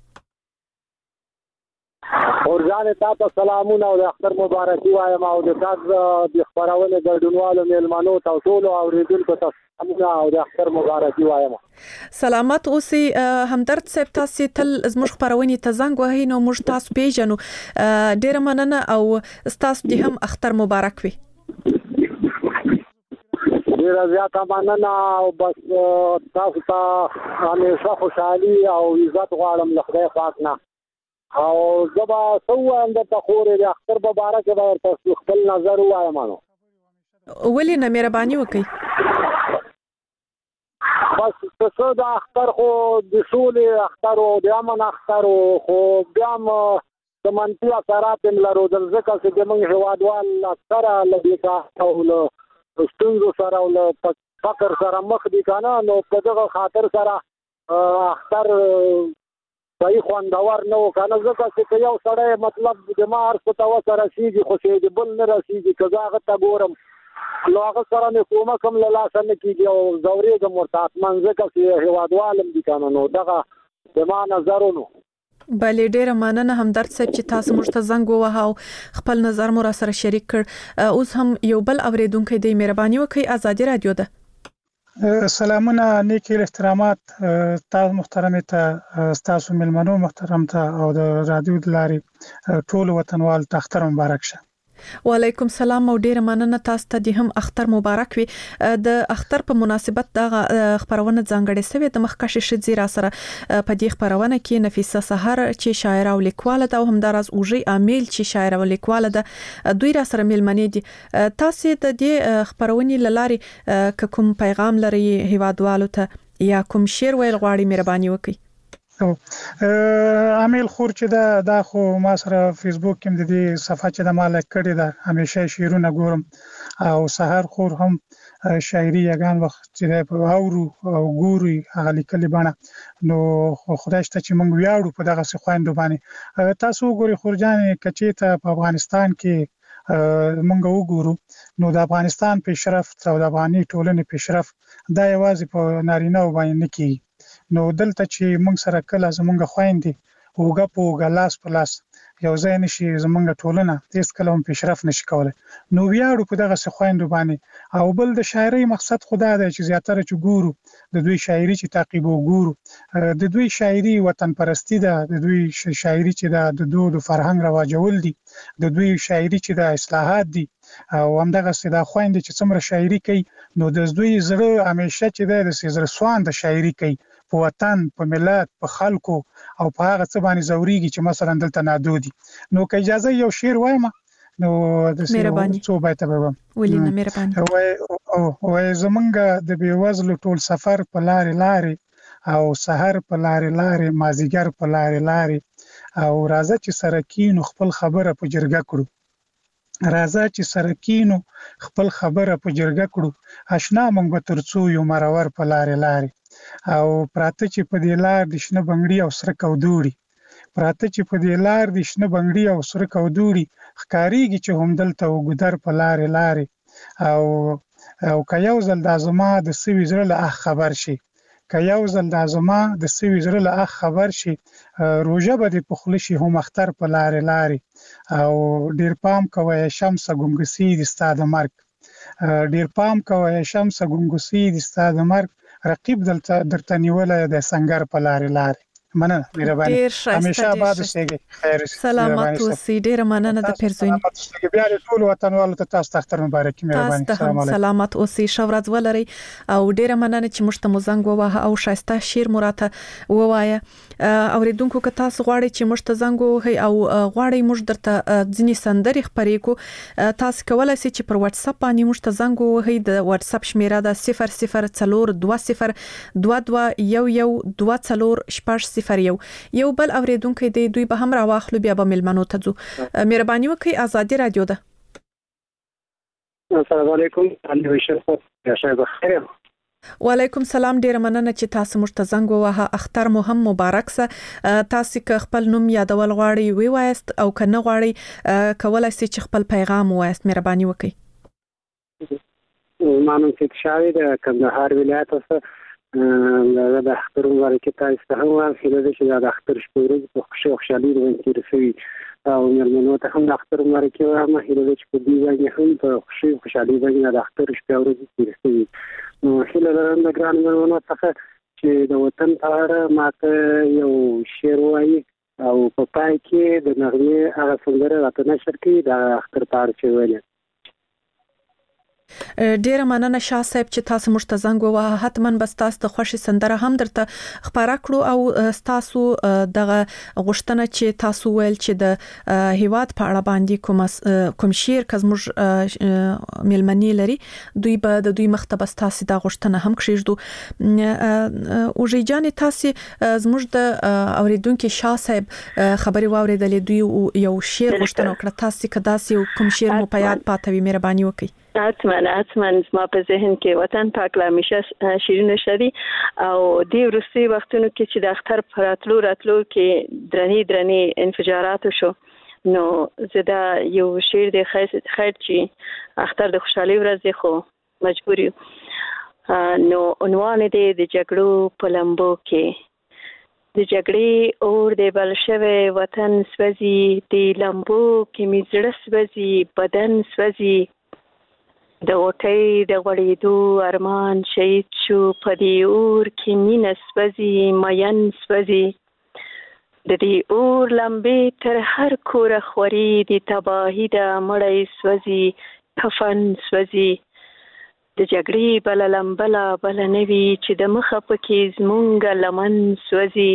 ورځان تاسو سلامونه او د اختر مبارکي وایم او د تاسو د خبرونه ګډونوالو میلمنو تاسو اوریدونکو ته سلامونه او د اختر مبارکي وایم. سلامت اوسئ. همدرد صاحب تاسو تل زموږ خبرونه ته زنګ وهئ نو موږ تاسو پیژنو. ډیر مننه او تاسو دې هم اختر مبارک وي. ډیر زیاته مننه او بس تاسو ته همیشه خوشحالي او عزت غواړم له خدای پاک نه. او زبا سوام د تخورې د اختر مبارک به تاسو خپل نظر وایم. ولې نه مهرباني وکړئ. بس څه د اختر خو د شولې اختر او د امن اختر خو بیا د منفي اثرات هم لرو ځکه چې موږ هیوادوال اکثره له بیکارۍ او له ستونزو سره او له فقر سره مخ دي کنه نو په دغه خاطر سره اختر صحیح خوندور نه وکنه ځکه چې یو سړی مطلب د ما هر څه ته وسه رسېږي خو چې د بل نه رسېږي که زه هغه ته ګورم نو هغه سره مې کومک هم له لاسه نه کېږي او ځورېږم ورته حتما ځکه چې هېوادوال هم دي که نه نو دغه د ما نظرونو بلې ډیره مننه همدرد صاحب چې تاسو موږ ته زنګ ووهه او خپل نظر مو را سره شریک کړ. اوس هم یو بل اوریدونکی دی، مهرباني وکړئ. ازادي رادیو ده. سلامونه، نیکی احترامات تاسو محترم ته، تاسو ملمنو محترم ته او د رادیو د لارې ټول وطنوال ته اختر مبارک شه. وعلیکم السلام او ډیره مننه تاسو ته د هم اختر مبارک وي. د اختر په مناسبت دا خبرونه ځانګړې سوي د مخکښ شذې را سره په دې خبرونه کې نفیسه سحر چې شاعر او لیکواله ده او همدارز اوجي امیل چې شاعر او لیکواله ده، دوی را سره ملمنې دي. تاسو د دې خبرونې لارې کوم پیغام لري هیوادوالو ته یا کوم شعر ویل غواړي، مهرباني وکړئ. عامل خور چې دا خو ما سره فیسبوک کې د دې صفحه چې د مال کړی دا همیشه شعرونه ګورم او سحر خور هم شاعري یگان وخت چې په اورو او ګوري هغه لیکلي باندې نو خدای شته چې موږ ویاړو په دغه خويندو باندې. تاسو ګوري خورجان کچې ته په افغانستان کې موږ وګورو نو د افغانستان پیشرفت او د افغاني ټولنې پیشرفت دا یوازې په نارینه باندې نه کیږي. نو دلته چې موږ سره کله زمونږ خويندې اوګه په اوګه لاس په لاس یو ځای نشي زمونږ ټولنه هیڅ کله هم پیشرفت نشي کولای. نو ویاړو په دغه خويندو باندې. او بل د شاعرۍ مقصد خدا دی چې زیاتره چې ګورو د دوی شاعري چې تعقیب وګورو د دوی شاعري وطن پرستی ده، د دوی شاعري چې د دود فرهنګ رواجول دي، د دوی شاعري چې د اصلاحات دي او همدغه سیده خويندې چې څومره شاعري کوي نو د دوی زړه همیشه چې د زړه سوان د شاعري کوي په وطن، په ملت، په خلکو او په هغه څه باندې زوريږي چې مثلا دلته نادودي. نو که اجازه یو شعر وایم نو د څو بیت به ولینه مهرباني وای زمونږ د بیوزلو ټول سفر په لارې لارې او سحر په لارې لارې مازیګر په لارې لارې او راځه چې سرکینو خپل خبره په جرګه کړو، راځه چې سرکینو خپل خبره په جرګه کړو، آشنا مونږ به ترڅو یو مرور په لارې لارې او پراته چې په دې لار د شنه بنگړي او سره کودوړي، پراته چې په دې لار د شنه بنگړي او سره کودوړي ښکاریږي چې هم دلته وګدر په لارې لارې او که یو ځل د ازما د سوي زړه له اخ خبر شي، که یو ځل د ازما د سوي زړه له اخ خبر شي، روژه به د پخله شي هم اختر په لارې لارې او ډیر پام کوه شمسه ګونګسي د ستا د مرګ، ډیر پام کوه شمسه ګونګسي د ستا د مرګ، رقیب دلته درته نیولای د سنگر په لارې لارې. مننه مهرباني، همیشه آباد اوسئ. خیر سلامات اوسئ. ډیر مننه د پیرزونی. بیا ټول وطنوالو ته تاسو اختر مبارک. مهرباني. السلام علیکم. سلامات اوسئ. شورز ولري او ډیر مننه چې موږ ته مزنګ ووهه او شایسته شیر مراته ووایه. اوریدونکو که تاسو غواړئ چې موږ ته زنګ ووهئ او غواړئ موږ درته ځینې سندرې خپرې کو، تاسو کولای شئ چې پر واتس اپ باندې موږ ته زنګ ووهئ. د واتس اپ شمیره ده 002022112401. یو بل اوریدونکو دی، دوی به هم راواخلو بیا به ملمنو ته ځو. مهرباني وکړئ. ازادي رادیو ده. السلام علیکم. علي بشیر یا شای بخیر. وعلیکم السلام. ډیر مننه چې تاسو موږ ته زنګ ووهه. اختر مو هم مبارک سه. تاسو که خپل نوم یادول غواړئ وی وایست او که نه غواړئ کولای شئ چې خپل پیغام وایست. مهرباني وکړئ. مانو چې شاوی د کندهار ولایت اوسه د اختر مبارک تاسو ته هم هیله چې د اختر شپه په خوشحالي باندې رسوي او مېلمنو ته هم د اختر مبارک وایم. هیله چې په دې باندې هم په خوشحالي باندې د اختر شپه ورځ رسوي. نو هیله لرم د ګران مېلمنو څخه چې د وطن په اړه ماته یو شعر وایي او په پای کې د نغمې هغه سندره راته نشر کړي د اختر په اړه چې ویل. ډیره مننه شاه صاحب چې تاسو موږ ته زنګ ووهه. حتماً بس تاسو د خوشي سندره هم درته خبره کړو او تاسو دغه غوښتنه چې تاسو ویل چې د هیواد په اړه باندې کوم شعر کز موږ ملمنی لري دوی به د دوی مختبس تاسو د غوښتنه هم کړیږو. او ژجان تاسو زموږ د اوریدونکو شاه صاحب خبري واوریدلې دوی یو شعر غوښتنه وکړه. تاسو کدا سي کوم شعر مو په یاد پاتوي مهرباني وکړئ. اتمن زما په ذهن کې وطن پاک لا همیشه شیرین شدي او د روسي وختونو کې چې د اختر پر راتلو کې درنی انفجارات شو نو زدا یو شعر د خیر چې اختر د خوشحالي ورځ خو مجبوري نو عنوان دې د جګړو په لمبو کې د جګړې اور د بلشوي وطن سوځي د لمبو کې می زړه سوځي بدن سوځي د اوټي د غړېدو ارمان شهید شو په دې اور کې مینه سوځي مین سوځي د دې اور لمبې تر هر کور خوري د تباهي د مړی سوځي کفن سوځي د جګړې بل لمبلا بل نوي چې د مخه پکې زمونږ لمن سوځي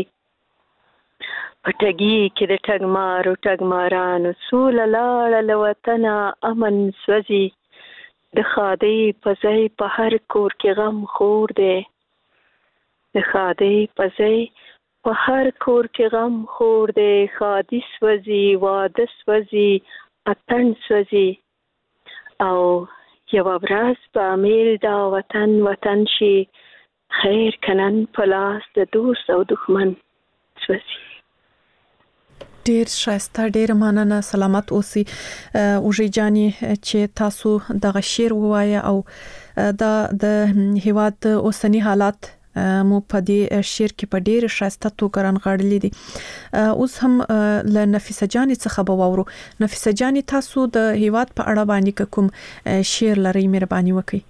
پټګي کې د ټګمارانو سول لاړ له وطن امن سوځي د خادي پزای په هر کور کې غم خور دی د خادي پزای په هر کور کې غم خور دی خادي سوځي واده سوځي اتن سوځي او یو ورځ په امیر دا وطن شي خیر کنن پلاس د دوست او دښمن سوځي. ډیر شایسته ډیر مننه سلامت اوسئ اوجي جاني چې تاسو دغه شعر ووایي او د هیواد اوسنی حالات مو په دې شعر کې په ډیر شایسته توګه رانغاړلې دي. اوس هم ل نفیسه جاني څخه به وورو. نفیسه جاني تاسو د هیواد په اړه باندې کوم شعر لري مهرباني وکړئ.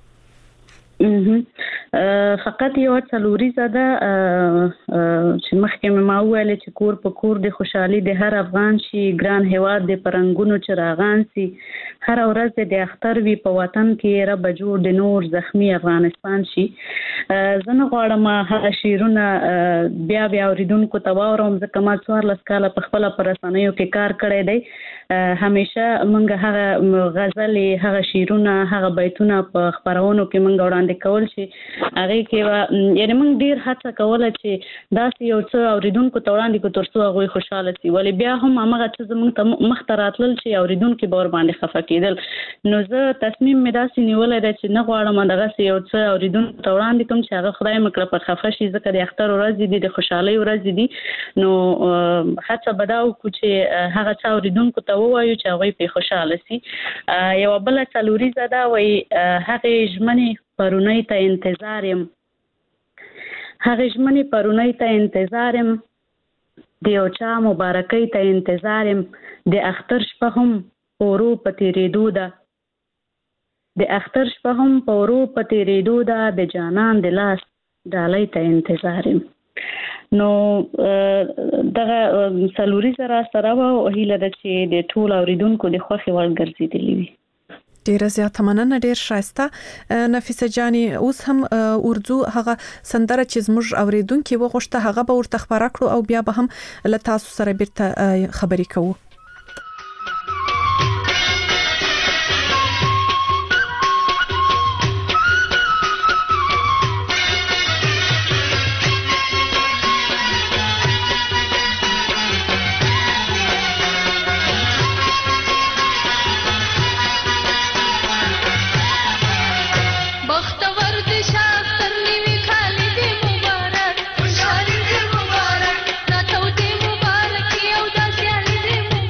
فقط یو څلوري زده چې مخکې ما وویل چې کور په کور د خوشحالي د هر افغان شي ګران هیواد د پرنګونو چراغان سي هر ورځ د اختر وی په وطن کې رب جوړ د نور زخمی افغانستان شي. زنه غواړم هغه شیرونه بیا اوریدونکو ته واورم ځکه ما 14 کاله په خپل پرسانیو کې کار کړی دی. همیشه مونږ هغه غزل هغه شیرونه هغه بیتونه په خبرونو کې مونږ وړاندې کول شي هغه کې یعنی مونږ ډیر هڅه کوله چې داسې یو څه اوریدونکو ته وړاندې کو ترڅو هغه خوشاله شي ولی بیا هم هغه څه زموږ ته مختراتل شي اوریدونکو به ور باندې خفه کېدل. نو زه تصمیم مې داسې نیولای دی چې نه غواړم دغه یو څه اوریدونکو ته وړاندې کوم چې هغه خدای مکړه په خفه شي ځکه د اختر ورځ دي د خوشحالي ورځ دي. نو هڅه بداو کو چې هغه څه اوریدونکو ته ووایو چې هغه په خوشاله شي. یو بل څلوري زده وای هغه ژمنې پرونی ته انتظارم هغه ژمنې پرونی ته انتظارم د یو چا مبارکۍ ته انتظارم د اختر شپه هم اورو په تیریدو ده د اختر شپه هم اورو په تیریدو ده د جانان د لاس ډالۍ ته انتظارم. نو دغه څلوري زره سره او هیله ده چې د ټول اوریدونکو د خوښي وړ ګرځېدلی وي. ډیر زیات مننه ډیر شایسته نفیسه جاني. اوس هم اردو هغه سندره چې زموږ اوریدونکو وغوښته هغه به ورته خبره کړو او بیا به هم له تاسو سره بیرته خبرې کوو. مبارک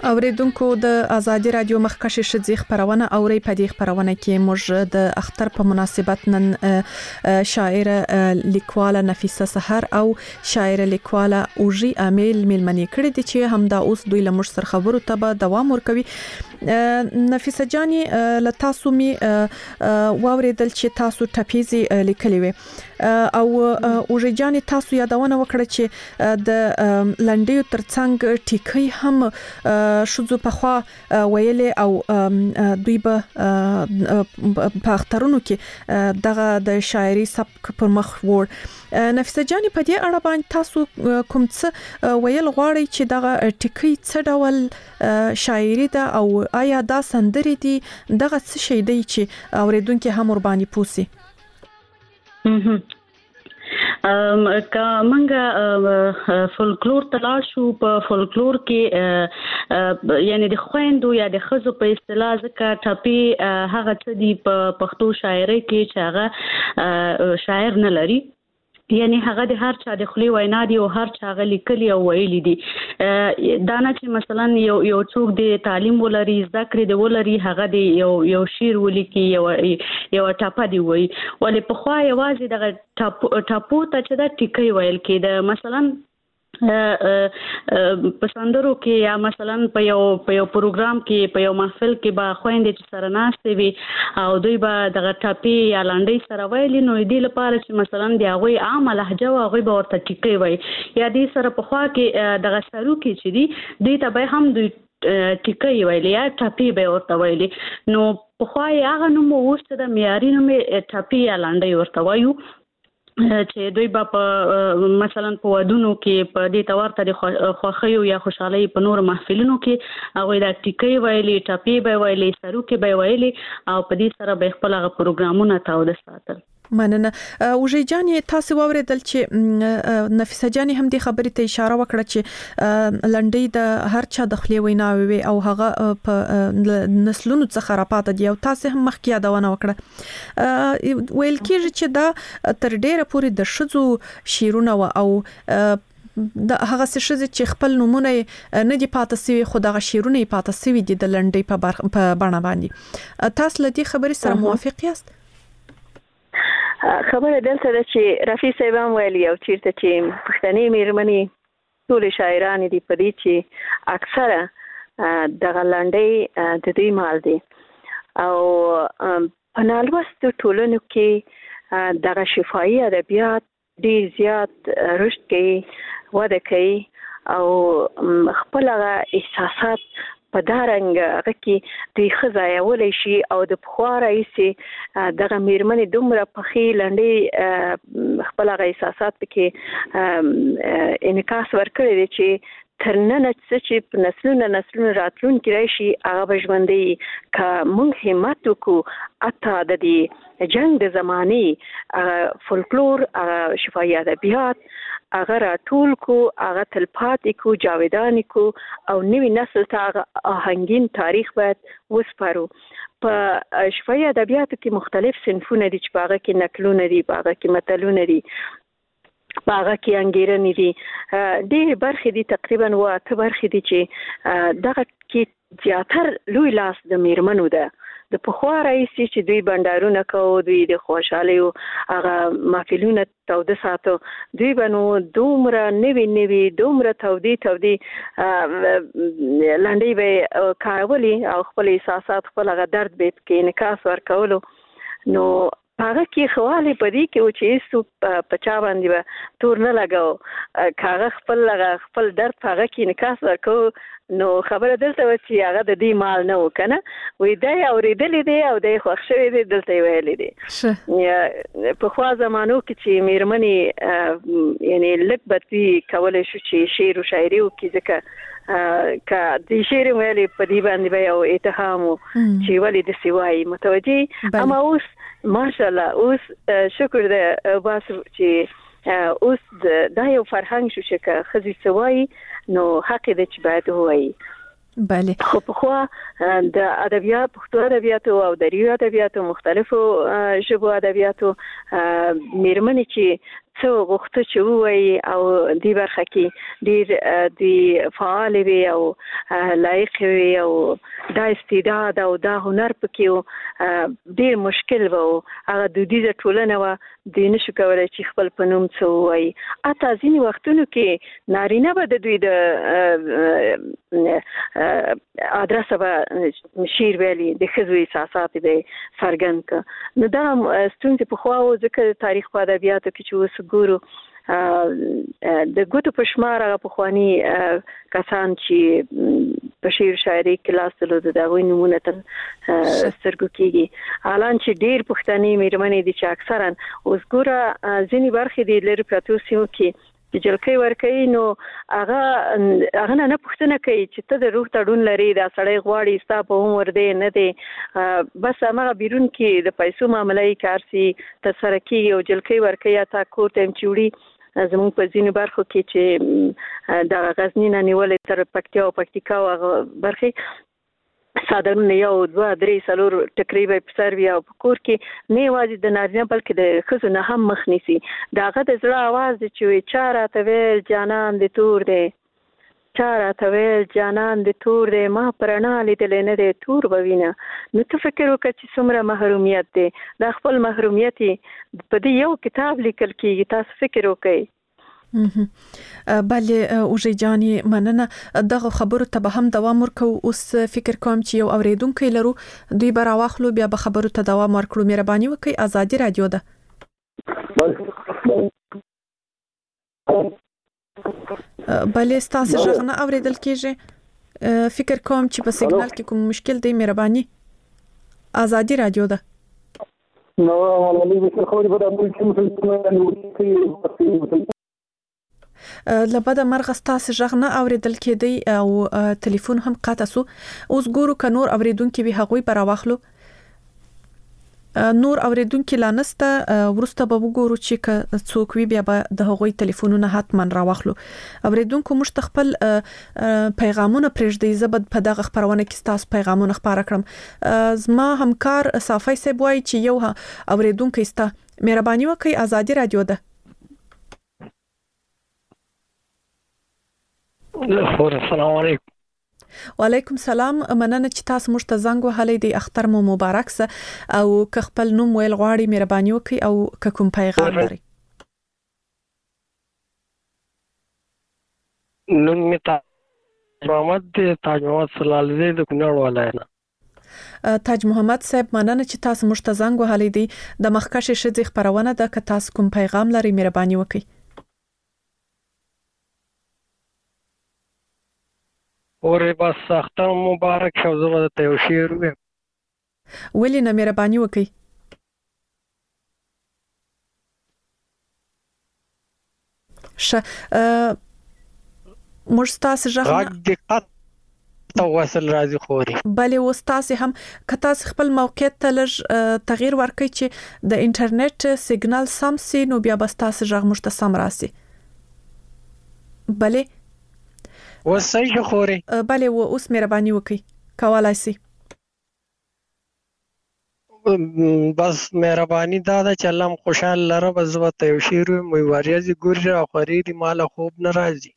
اوریدونکو د ازادي رادیو مخکشي شذي خبرونه اوري په دې خبرونه کې موږ د اختر په مناسبت نن شاعر لیکواله نفیسه سحر او شاعر لیکواله اوجي امیل ملمنې کړې دي چې همدا اوس دوی له موږ سره خبرو ته دوام ورکوي. نفیسه جاني لتاسو می واوریدل چې تاسو ټپيزي لیکلې وي او اوجي جاني تاسو یادونه وکړه چې د لنډیو ترڅنګ ټیکي هم شذو په خوا ویلې او دوی به په اخترونو کې دغه د شاعري سبک پر مخ ور. نفیسه جاني په دې اړه باندې تاسو کوم څه ویل غواړئ چې دغه ټیکي څه ډول شاعري ده او آیا دا سندري دي دغه څه شي دی چې اوریدونکو هم ور باندې پوسي؟ که منګه فولکلور تلاړ شو په فولکلور کې یعنی د خويندو یا د خزو په اصطلاح ځکه ټاپي هغه څه دی په پښتو شاعري کې چې هغه شاعر نه لري یعنی هغه د هر چا د خلی وینا دی او هر چا غلي کلی او ویلي دي دا نه چې مثلا یو څوک د تعلیم ولري ذکر دی ولري هغه دی یو شعر ولیکي یو ټاپه دی وي ولې په خو یوازې د ټاپو ته چې دا ټیکي ویل کېده مثلا پسندرو کې یا مثلا په یو پروګرام کې په یو محفل کې با خويندې چې سره ناشته وي او دوی به دغه ټاپي یا لانډي سره ویلي نو دې لپاره چې مثلا دی هغه عام لهجه او هغه به ورته ټیکي وي یا دې سره په خوا کې دغه سرو کې چې دی دوی ته به هم دوی ټیکي ویلي یا ټاپي به ورته ویلي نو په خوا یې هغه نو اوس د معیاري نوم ټاپي یا لانډي ورته وایو چې دوی په مثلا په ودونو کې په دې تورته د خوخیو یا خوشحالي په نور محفلونو کې هغه د ټیکي ویلي ټاپي به ویلي سرو کې به ویلي او په دې سره به خپل پروګرامونه تاو د ساتل. مننه. اوجي جاني تاسو واوریدل چې نفیسه جاني هم دې خبرې ته اشاره وکړه چې لنډي د هر چا د خلی ویناوي او هغه په نسلونو څخه راپاته دی او تاسو هم مخکې یادونه وکړه ویل کېږي چې دا تر ډیره پورې د شذو شیرونه او د هغه څه چې خپل نمونه نه دی پاتې سوی خو دغه شیرونه پاتې سوی دي د لنډي په بڼه باندې تاسو له دې خبرې سره موافق یاست؟ خبره دلته ده چې رفیع صاحب هم ویلي او چیرته چې پښتني میرمنې ټول شاعران دي په دې چې اکثره دغه لنډي د دوی مال دي او په نالوستو ټولنو کې دغه شفاهي ادبیات ډیر زیات رشد کوي وده کوي او خپل احساسات په دارنګ هغه کې د خزایا ولې شي او د بخوا رئیسي دغه میرمنې دومره پخې لنډي خپل احساسات کې انعکاس ورکړي دي چې تر نن چې په نسلونو راتلونکي راشي هغه بژوندې که موږ همت وکړو اته د دې جنگ د زماني فولکلور شفاهي ادبیات هغه راټول کو هغه تلپاتې کو جاوداني کو او نوی نسل ته آهنګین تاریخ باید وسپارو. په شفاهي ادبیاتو کې مختلف صنفونه دي چې په هغه کې نکلونه دي په هغه کې متلونه دي په هغه کې انګیرنې دي ډېر برخې دي تقریبا واته برخې دي چې دغه کې زیاتر لوی لاس د میرمنو ده د پخوا رئیسي چې دوی بندرونه کوو دوی د خوشحالي هغه محفلونه تاوده ساتو دوی بنو دومره نوی دومره تودي لاندې به کارولي او خپل احساسات خپل هغه درد به کې انعکاس ورکولو نو هغه کې خواله پدې کې و چې سو پچا باندې به تور نه لګاو کاغه خپل درد هغه کې انعکاس ورکو نو خبره دلته و چې هغه د دې مال نه وکنه وې دا اوریدلې دي او د خوښ شوی دي دلته ویلې دي په خوا زمانو کې چې میرمنې یعنی لکبتي کولای شو چې شعر او شاعري وکړي ځکه که د شعر ویلې په دې باندې به یو اتهام چې ولې د سیوای متوجي اما اوس ماشاءالله اوس شکر ده باسو چې اوس دا یو فرهنګ شو چې خزي سوای نو حق دې چې باید وایي بله خو په خو د ادبیات پښتو ادبیات او دریو ادبیات مختلفو ژبو ادبیات میرمنې چې څو غوښته چې وایي او دې برخه کې ډېر د فعال وي او لایق وي او دا استعداد او دا هنر پکې ډېر مشکل و هغه دودیزه ټولنه و د نشو کولای چې خپل په نوم څه وایي اته ځینې وختونو کې نارینه به د دوی د ادرسه به شعر ویلي د ښځو احساسات به څرګند کړه نو دا ستونزې پخوا وو ځکه د تاریخ په ادبیاتو کې چې اوس ګورو د ګوتو په شمار هغه پخواني کسان چې په شعر شاعري کې لاس درلود د هغوی نومونه تر سترګو کېږي الان چې ډېر پښتنې مېرمنې دي چې اکثرا اوس ګوره ځینې برخې د لرې پرتو سیمو کې چې جلکۍ ورکوي نو هغه نه پوښتنه کوي چې ته د روح تړون لري دا سړی غواړي ستا په عمر دی نه دی بس هماغه بیرون کې د پیسو معاملې کار سي ترسره کېږي او جلکۍ ورکوي یا تا کور ته چوړي زموږ په ځینو برخو کې چې د غزني نه نیولې تر پکتیا او پکتیکا او برخې صادرونه یو دوه درې څلور ټکرې به په سر وي او په کور کې نه یوازې د نارینه بلکې د ښځو نه هم مخ نیسي د هغه د زړه اواز دی چې وایي چا راته ویل جانان د تور دی چا راته ویل جانان د تور دی ما په رڼا لیدلی نه دی تور به وینه نو ته فکر وکړه چې څومره محرومیت دی دا خپل محرومیت په دې یو کتاب لیکل کېږي تاسو فکر وکړئ بله اوژې جانې مننه دغه خبرو ته به هم دوام ورکو اوس فکر کوم چې یو اوریدونکي لرو دوی به راواخلو بیا به خبرو ته دوام ورکړو مهرباني وکړئ ازادي رادیو ده بله ستاسو غږ نه اوریدل کېږي فکر کوم چې په سیګنال کې کوم مشکل دی مهرباني ازادي رادیو ده نو ولې به خبرې په دغه کې لبدا مرغ ستاسو غږ نه اوریدل کېدی او ټلیفون هم قطع سو اوس ګورو ک نور اوریدونکو به هغوی پر واخلو نور اوریدونکو لانسته ورسته به وګورو چې څوک وی بیا به د هغوی ټلیفونونه حتمن راواخلو اوریدونکو مشتخپل پیغامونه پرېږدي زبد په دغه خبرونه کې تاسو پیغامونه خبره کړم زما همکار صافی صاحب وایي چې یو اوریدونکو استه مهرباني وکړئ ازادي رادیو ده السلام علیکم وعلیکم سلام مننه چې تاسو موږ ته زنګ وهلی دی اختر مو مبارک سه او که خپل نوم ویل غواړي مهرباني وکړئ او که کوم پیغام لري نوم می تاج محمد صلی الله علیه د کونړ ولایت تاج محمد صاحب مننه چې تاسو موږ ته زنګ وهلی دی د مخکشه شذ خبرونه ده که تاسو کوم پیغام لري مهرباني وکړئ اور بس اختر مبارک شو زه ته یو شعر ویم ولې نه مهرباني وکړئ موږ تاسو غږ ته وصل راځي خوري بلې وستاسو هم کته خپل موقعیت ته لږ تغییر ورکړي چې د انټرنیټ سیګنال سم سي نو بیا به تاسو غږ موږ ته سم راسي بلې وسایي خوري بله و اوس مهرباني وکړئ کولای شئ بس مهرباني دا چې الله خوشاله لره بس وته یو شعر مې واریازي ګورې او خوري دی مال خوب ناراضي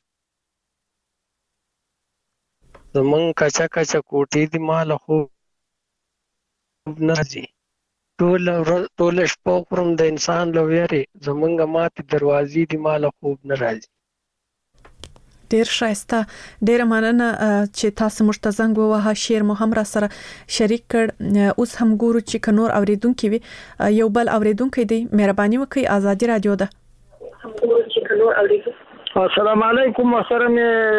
زمون کچا کوټې دی مال خوب ناراضي ټول شپه پرم د انسان لویری زمونږ ماته دروازې دی مال خوب ناراضي ډیر شایسته ډیر مننه چې تاسو موږ ته زنګ ووهه شعر مو هم را سره شریک کړ اوس هم ګورو چې کنور اوریدونکو وي یو بل اوریدونکو دی مهرباني وکړئ ازادي رادیو ده السلام علیکم محترم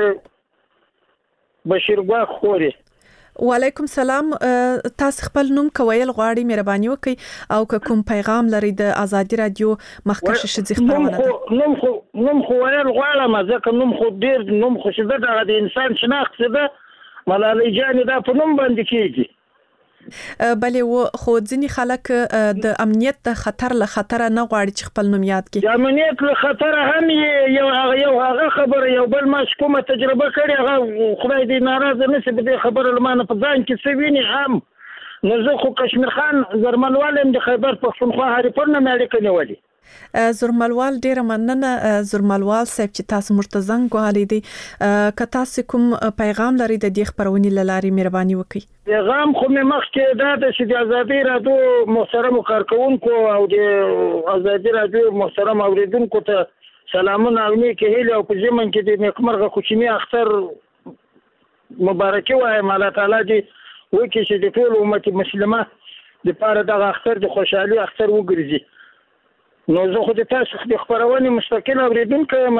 بشیر ګواخ خوري وعلیکم سلام تاسو خپل نوم کویل غواړي مهرباني وکړئ او که کوم پیغام لري د ازادي رادیو مخکشه شذ خبرونه ده نوم خو ویل غواړم ځکه نوم خو ډیر نوم خو شته د انسان شناخت ده ملالۍ جان دا په نوم باندې کېږي بلې و خو ځینې خلک د امنیت د خطر له خطر نه غواړي چې خپل نوم یاد کړي د امنیت له خطر هم یو هغه خبره یو بل ما کومه تجربه کړې هغه خدای دې ناراضه نشي به خبره لمانه په ځان کې سویني هم نو زه خو کشمیر خان زرمنوالم د خیبر پښتونخوا هریپور نه مې اړیکه نیولې زرملوال ډیره مننه زرملوال صاحب چې تاسو موږ ته زنګ وهلی دی که تاسو کوم پیغام لري د دې خبرونې لاري مهرباني وکړئ. پیغام خو مې مخکې دا د چې د ازادي رادیو محترم کارکونکو او د ازادي رادیو محترم اوریدونکو ته سلامونه او نیکه هیله او په ضمن کې د نیکمرغه کوچنی اختر مبارکي وایم. الله تعالی دې وکړي چې د ټول امت مسلمه لپاره دغه اختر د خوشحالي اختر وګرځي. نو زه خو د تاسو د خبرونې مستقل اوریدونکی یم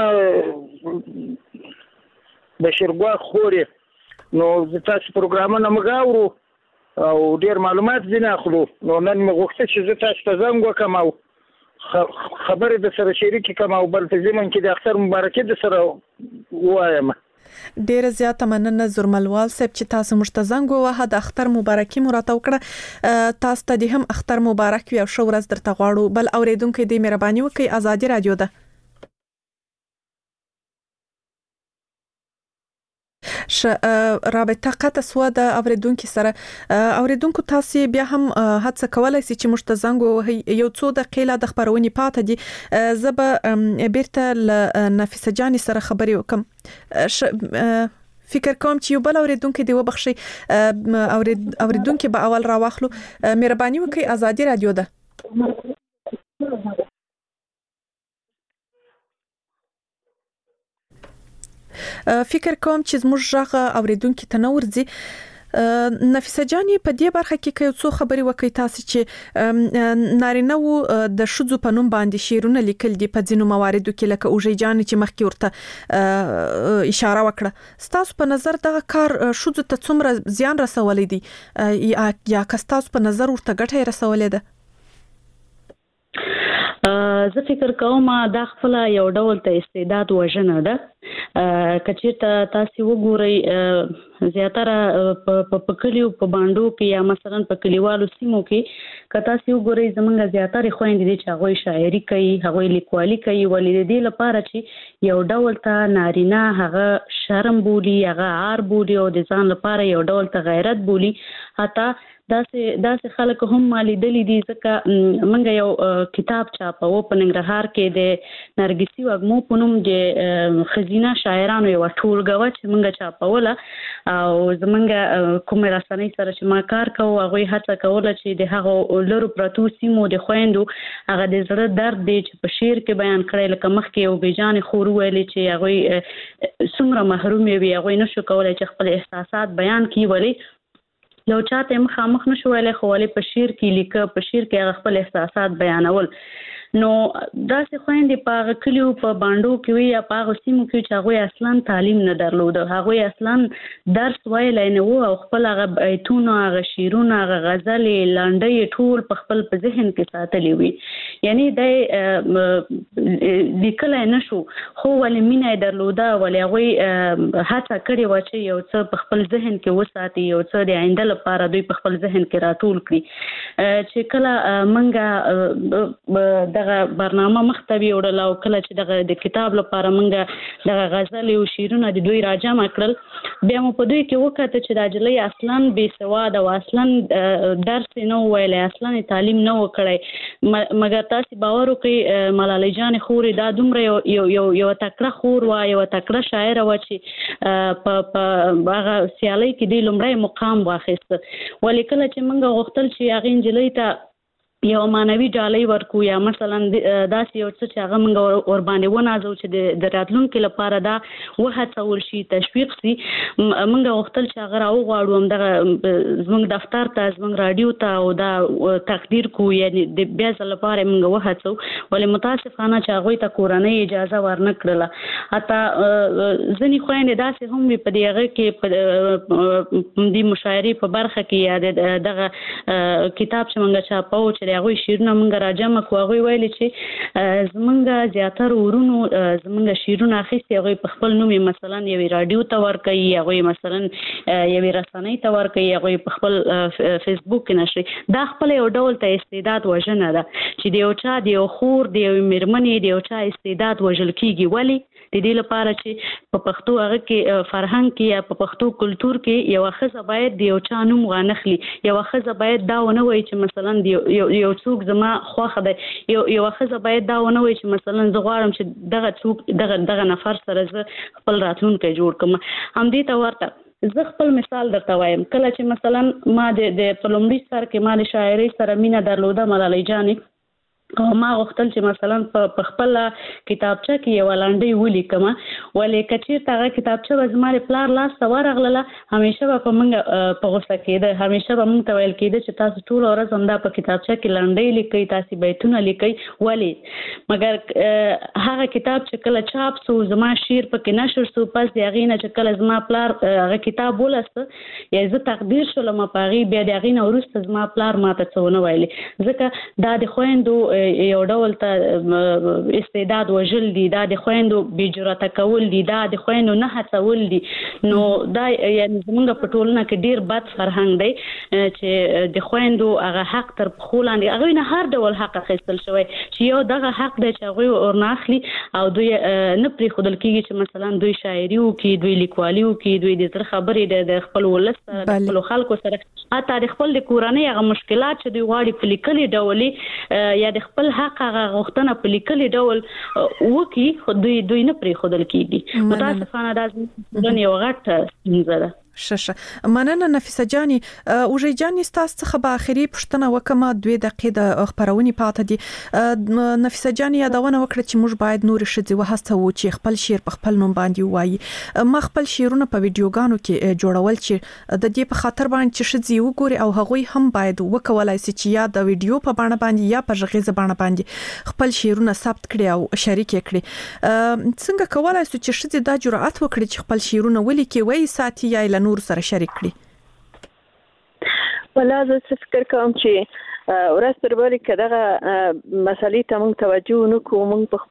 بشیر ګواښ خورې نو د تاسو پروګرامونه موږ اورو او ډېر معلومات ځینې اخلو. نو نن مې غوښتل چې زه تاسو ته زنګ وکړم او خبرې د سره شریکې کړم او بل په ضمن کې د اختر مبارکي د سره ووایم. ډیره زیاته مننه زرملوال صاحب چې تاسو موږ ته زنګ ووهه د اختر مبارکي مو راته وکړه. تاسو ته د هم اختر مبارک وي او ښه ورځ درته غواړو. بل اوریدونکو دې مهرباني وکړئ ازادي رادیو ده. رابطه قطع سو د اوریدونکو سره اوریدونکو تاسو بیا هم هڅه کولای شئ چې موږ ته زنګ ووهئ. یو څو دقیقې د خبرونې پاتې دي زه به بیرته ل نفیسه جان سره خبرې وکم. فکر کوم چې یو بل اوریدونکو دی وبخشي اوریدونکو به اول راوخلو. مهرباني وکړئ ازادي رادیو ده. فکر کوم چې زموږ ژغه اوریدونکو ته نور دي. نفیسه جانی په دې برخه کې یو څو خبرې وکړي تاسو چې نارینه وو د شذو په نوم باندې شیرونه لیکل دي په ځینو مواردو کې لکه اوجې جان چې مخکې ورته اشاره وکړه. ستاسو په نظر دغه کار شذو ته څومره زیان رسولی دی یا که ستاسو په نظر ورته ګټه رسولې ده؟ زه فکر کوم دا خپل یو ډول ته استعداد وژنه ده. کچېرته تاسو وګورئ زیاتره په کلیو په باندو کې یا مثلا په کلیوالو سیمو کې که تاسو وګورئ زمونږ زیاتره خويندې دي چې هغه شاعري کوي هغه لیکوالي کوي ولې دې لپاره چې یو ډول ته نارینه هغه شرم بولی هغه عار بولی او د ځان لپاره یو ډول ته غیرت بولی. حتی داسې خلک هم مالیدلې دي ځکه موږ یو کتاب چاپو په ننګرهار کې د نرګسي وګمو په نوم د خزینه شاعرانو یو ټولګه چې موږ چاپوله او زمونږ کوم رسنۍ سره چې ما کار کوو هغه هڅه کوله چې د هغه لرو پرتو سیمو د خويندو هغه د زړه درد دی چې په شعر کې بیان کړی لکه مخکې یو بیجان خور ویلي چې هغه څومره محروم وي هغه نشو کولای چې خپل احساسات بیان کړي ولی یو چاته مخامخ نشو ویلې خو ولې په شعر کې لیکه په شعر کې خپل احساسات بیانول. نو داسې خويندې په کلیو په باندو کې وي یا په سیمو کې چې هغه اصلا تعلیم نه درلود هغه اصلا درس ویلای نه وو او خپل هغه بیتونه هغه شعرونه هغه غزلې لنډۍ ټول په خپل په ذهن کې ساتلې وي. یعنی د لیکلای نشو خو ولې مینه درلوده ولې هغه هڅه کړې و چې یو څه په خپل ذهن کې وساتي یو څه د آینده لپاره دوی په خپل ذهن کې راټول کړي. چې کله منګه دغه برنامه مختوي وړل او کله چې دغه د کتاب لپاره منګه دغه غزل او شعرونه د دوی راجمع کړل بیا مو په دوی کې وکړه چې د اجلې اصلا بې سواد او اصلا درس نه ویل اصلا تعلیم نه وکړي مګر تاسو باور وکړئ ملالۍ جان خوري دا دومره یو تکړه خور و یو تکړه شاعر و چې په هغه سیالۍ کې د لومړی مقام واخیست ولیکل چې منګه غوښتل چې هغه انجلۍ ته یو مانوي ډالۍ ورکو یا مثلا داسې یو څه چې هغه موږ ور باندې ونازو چې د راتلونکو لپاره دا وهڅول شي تشویق شي موږ غوښتل چې هغه راوغواړو همدغه زموږ دفتر ته زموږ رادیو ته او دا تقدیر کو یعنی د بیا ځل لپاره موږ وهڅو ولې متاسفانه چې هغه ته کورنۍ اجازه ورنه کړله حتی ځینې خويندې داسې هم په دغه کې د مشاعرې په برخه کې یا دغه کتاب چې موږ چاپو چې هغه شیرونه مونږ راجمع کوو هغه ویلي چې زمونږ زیاتره ورونو زمونږ شیرونه اخیستي هغه په خپل نوم مثلا یو رادیو ته ورکوي هغه مثلا یو رسنۍ ته ورکوي هغه په خپل فیسبوک کې نشي دا خپل یو ډول ته استعداد وژنه ده چې د یو چا د یو خور د یو میرمنې د یو چا استعداد وژل کیږي ولی د دې لپاره چې په پښتو هغه کې فرهنګ کې یا په پښتو کلچر کې یو ښځه باید د یو چا نوم غانخلي، یو ښځه باید دا ونه وایي چې مثلا یو څوک زما خوښه ده، یو ښځه باید دا ونه وایي چې مثلا زه غواړم چې دغه څوک دغه نفر سره زه خپل راتلونکی جوړ کړم. همدې ته ورته زه خپل مثال درته وایم. کله چې مثلا ما د په لومړي سر کې ما د شاعرۍ سره مینه درلوده ملالۍ جانې، او ما غوښتل چې مثلا په خپل کتابچه کې یو لنډۍ ولیکم، ولې کچېرته هغه کتابچه به زما د پلار لاس ته ورغله همیشه به په موږ په غوسه کېده، همیشه به موږ ته ویل کېده چې تاسو ټول ورځ همدا په کتابچه کې لنډۍ لیکئ، تاسو بیتونه لیکئ. ولې مګر هغه کتاب چې کله چاپ سو زما شعر پکې نشر سو، پس د هغې نه چې کله زما پلار هغه کتاب ولسته یا زه تقدیر شولم په هغې، بیا د هغې نه وروسته زما پلار ماته څه ونه ویلې، ځکه دا د خویندو یو ډول ته استعداد وژل دي، دا د خویندو بې جرأته کول دي، دا د خویندو نه هڅول دي. نو دا یعنې زموږ په ټولنه کې ډېر بد فرهنګ دی چې د خویندو هغه حق تر پښو لاندې هغوی نه هر ډول حق اخیستل شوی چې یو دغه حق دی چې هغوی ورنه اخلي او دوی نه پرېښودل کېږي چې مثلا دوی شاعري وکړي، دوی لیکوالي وکړي، دوی د زړه خبرې د خپل ولس سره د خپلو خلکو سره حتی د خپل د کورنۍ هغه مشکلات چې دوی غواړي په لیکلي ډول یا د خپل حق هغه غوښتنه په لیکلي ډول وکړي، خو دوی نه پرېښودل کېږي. متاسفانه دا زموږ یو غټ ستونزه ده. ششه مننه نفیسه جاني. اوجي جاني ستاسو څخه به اخري پښتنه وکمه 2 دقیقې د خبرونې پاتې دي. نفیسه جاني یادونه وکړه چې موږ باید نور شذي وهڅو چې خپل شعر په خپل نوم باندې وایي. ما خپل شعرونه په ویډیوګانو کې جوړول چې د دې په خاطر باندې چې شذي وګوري او هغوی هم باید وکولای شي چې یا د ویډیو په باندې باندې یا په غږیزه باندې باندې خپل شعرونه ثبت کړي او شریک کړي. څنګه کولای شي چې شذي دا جرأت وکړي چې خپل شعرونه ولیکي وایي ساتي یا نور سره شریک کړي؟ ولا زه فکر کوم چې ورځ تر بلې که دغه مسلې ته موږ توجه نکړو، موږ په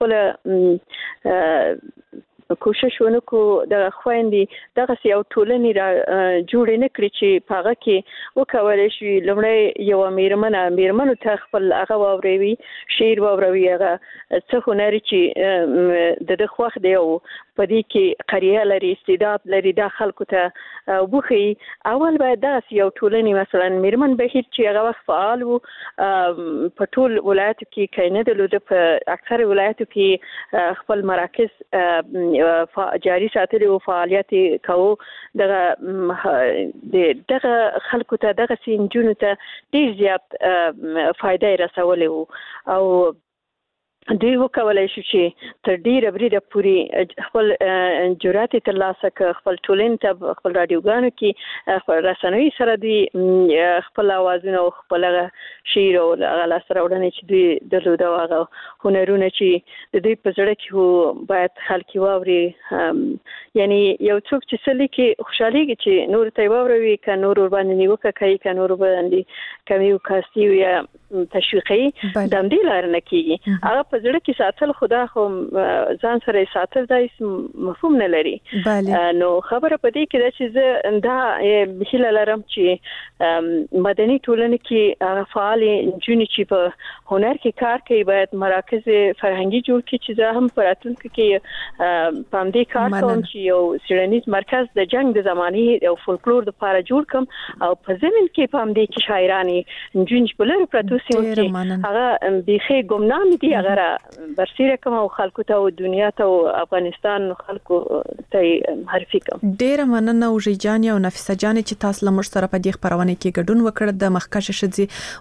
خپله کوشش ونکړو د خويندې دغه یو ټولنې را جوړ نه کړي چې په هغه کې وکولای شي لومړی یو میرمنو ته خپل هغه واوروي، شعر واوروي، هغه څه هنر چې د خوښ دی او په دې کې قریه لري، استعداد لري، دا خلکو ته وبخي. اول باید دغه یو ټولنې مثلا میرمن بهیر چې هغه وخت فعال وو په ټول ولایتو کې کینه درلوده، په اکثر ولایتو کې خپل مراکز جاری ساتلي او فعالیت کوو. دغه خلکو ته دغه سینجونو ته ډیر زیات فائدې رسولې وو او دوی وکولای شي چې تر ډیره بریده پورې خپل جرأت ترلاسه کړي، خپل ټولنې ته خپل رادیوګانو کې خپل رسنوي سره دوی خپل اوازونه او خپل شعر او هغه لاسته راوړنې چې دوی درلوده او هغه هنرونه چې د دوی په زړه کې باید خلک واوري. یعنی یو څوک چې څه لیکي خوشحالېږي چې نور ته واوروي، که نور ورباندې نیوکه کوي، که نور ورباندې کوي کاسي یا تشویقي، د همدې لارې نه کېږي. هغه په زړه کې ساتل خدا خو ځان سره ساتل دا مفهوم نه لري. نو خبره په دې کې ده چې زه دا هیله لرم چې مدني ټولنه کې فعال نجونې چې په هنر کې کار کوي باید مراکز فرهنګي جوړ کړي چې زه هم په راتلونکي کې په همدې کار کوم چې یو څیړنیز مرکز د جنگ د زمانې او فولکلور لپاره جوړ کړم او په زمين کې په همدې کې شاعرانې نجونې په لاره پروتو سیمو کې هغه بيخي ګمنام دي، هغه برسیره کوم او خلکو ته او دنیا ته او افغانستان خلکو ته معرفي کوم. ډیر مننه اوجي جان او نفیسه جان چې تاسو لمر سره په دې خبرونه کې ګډون وکړ. د مخکښ شذي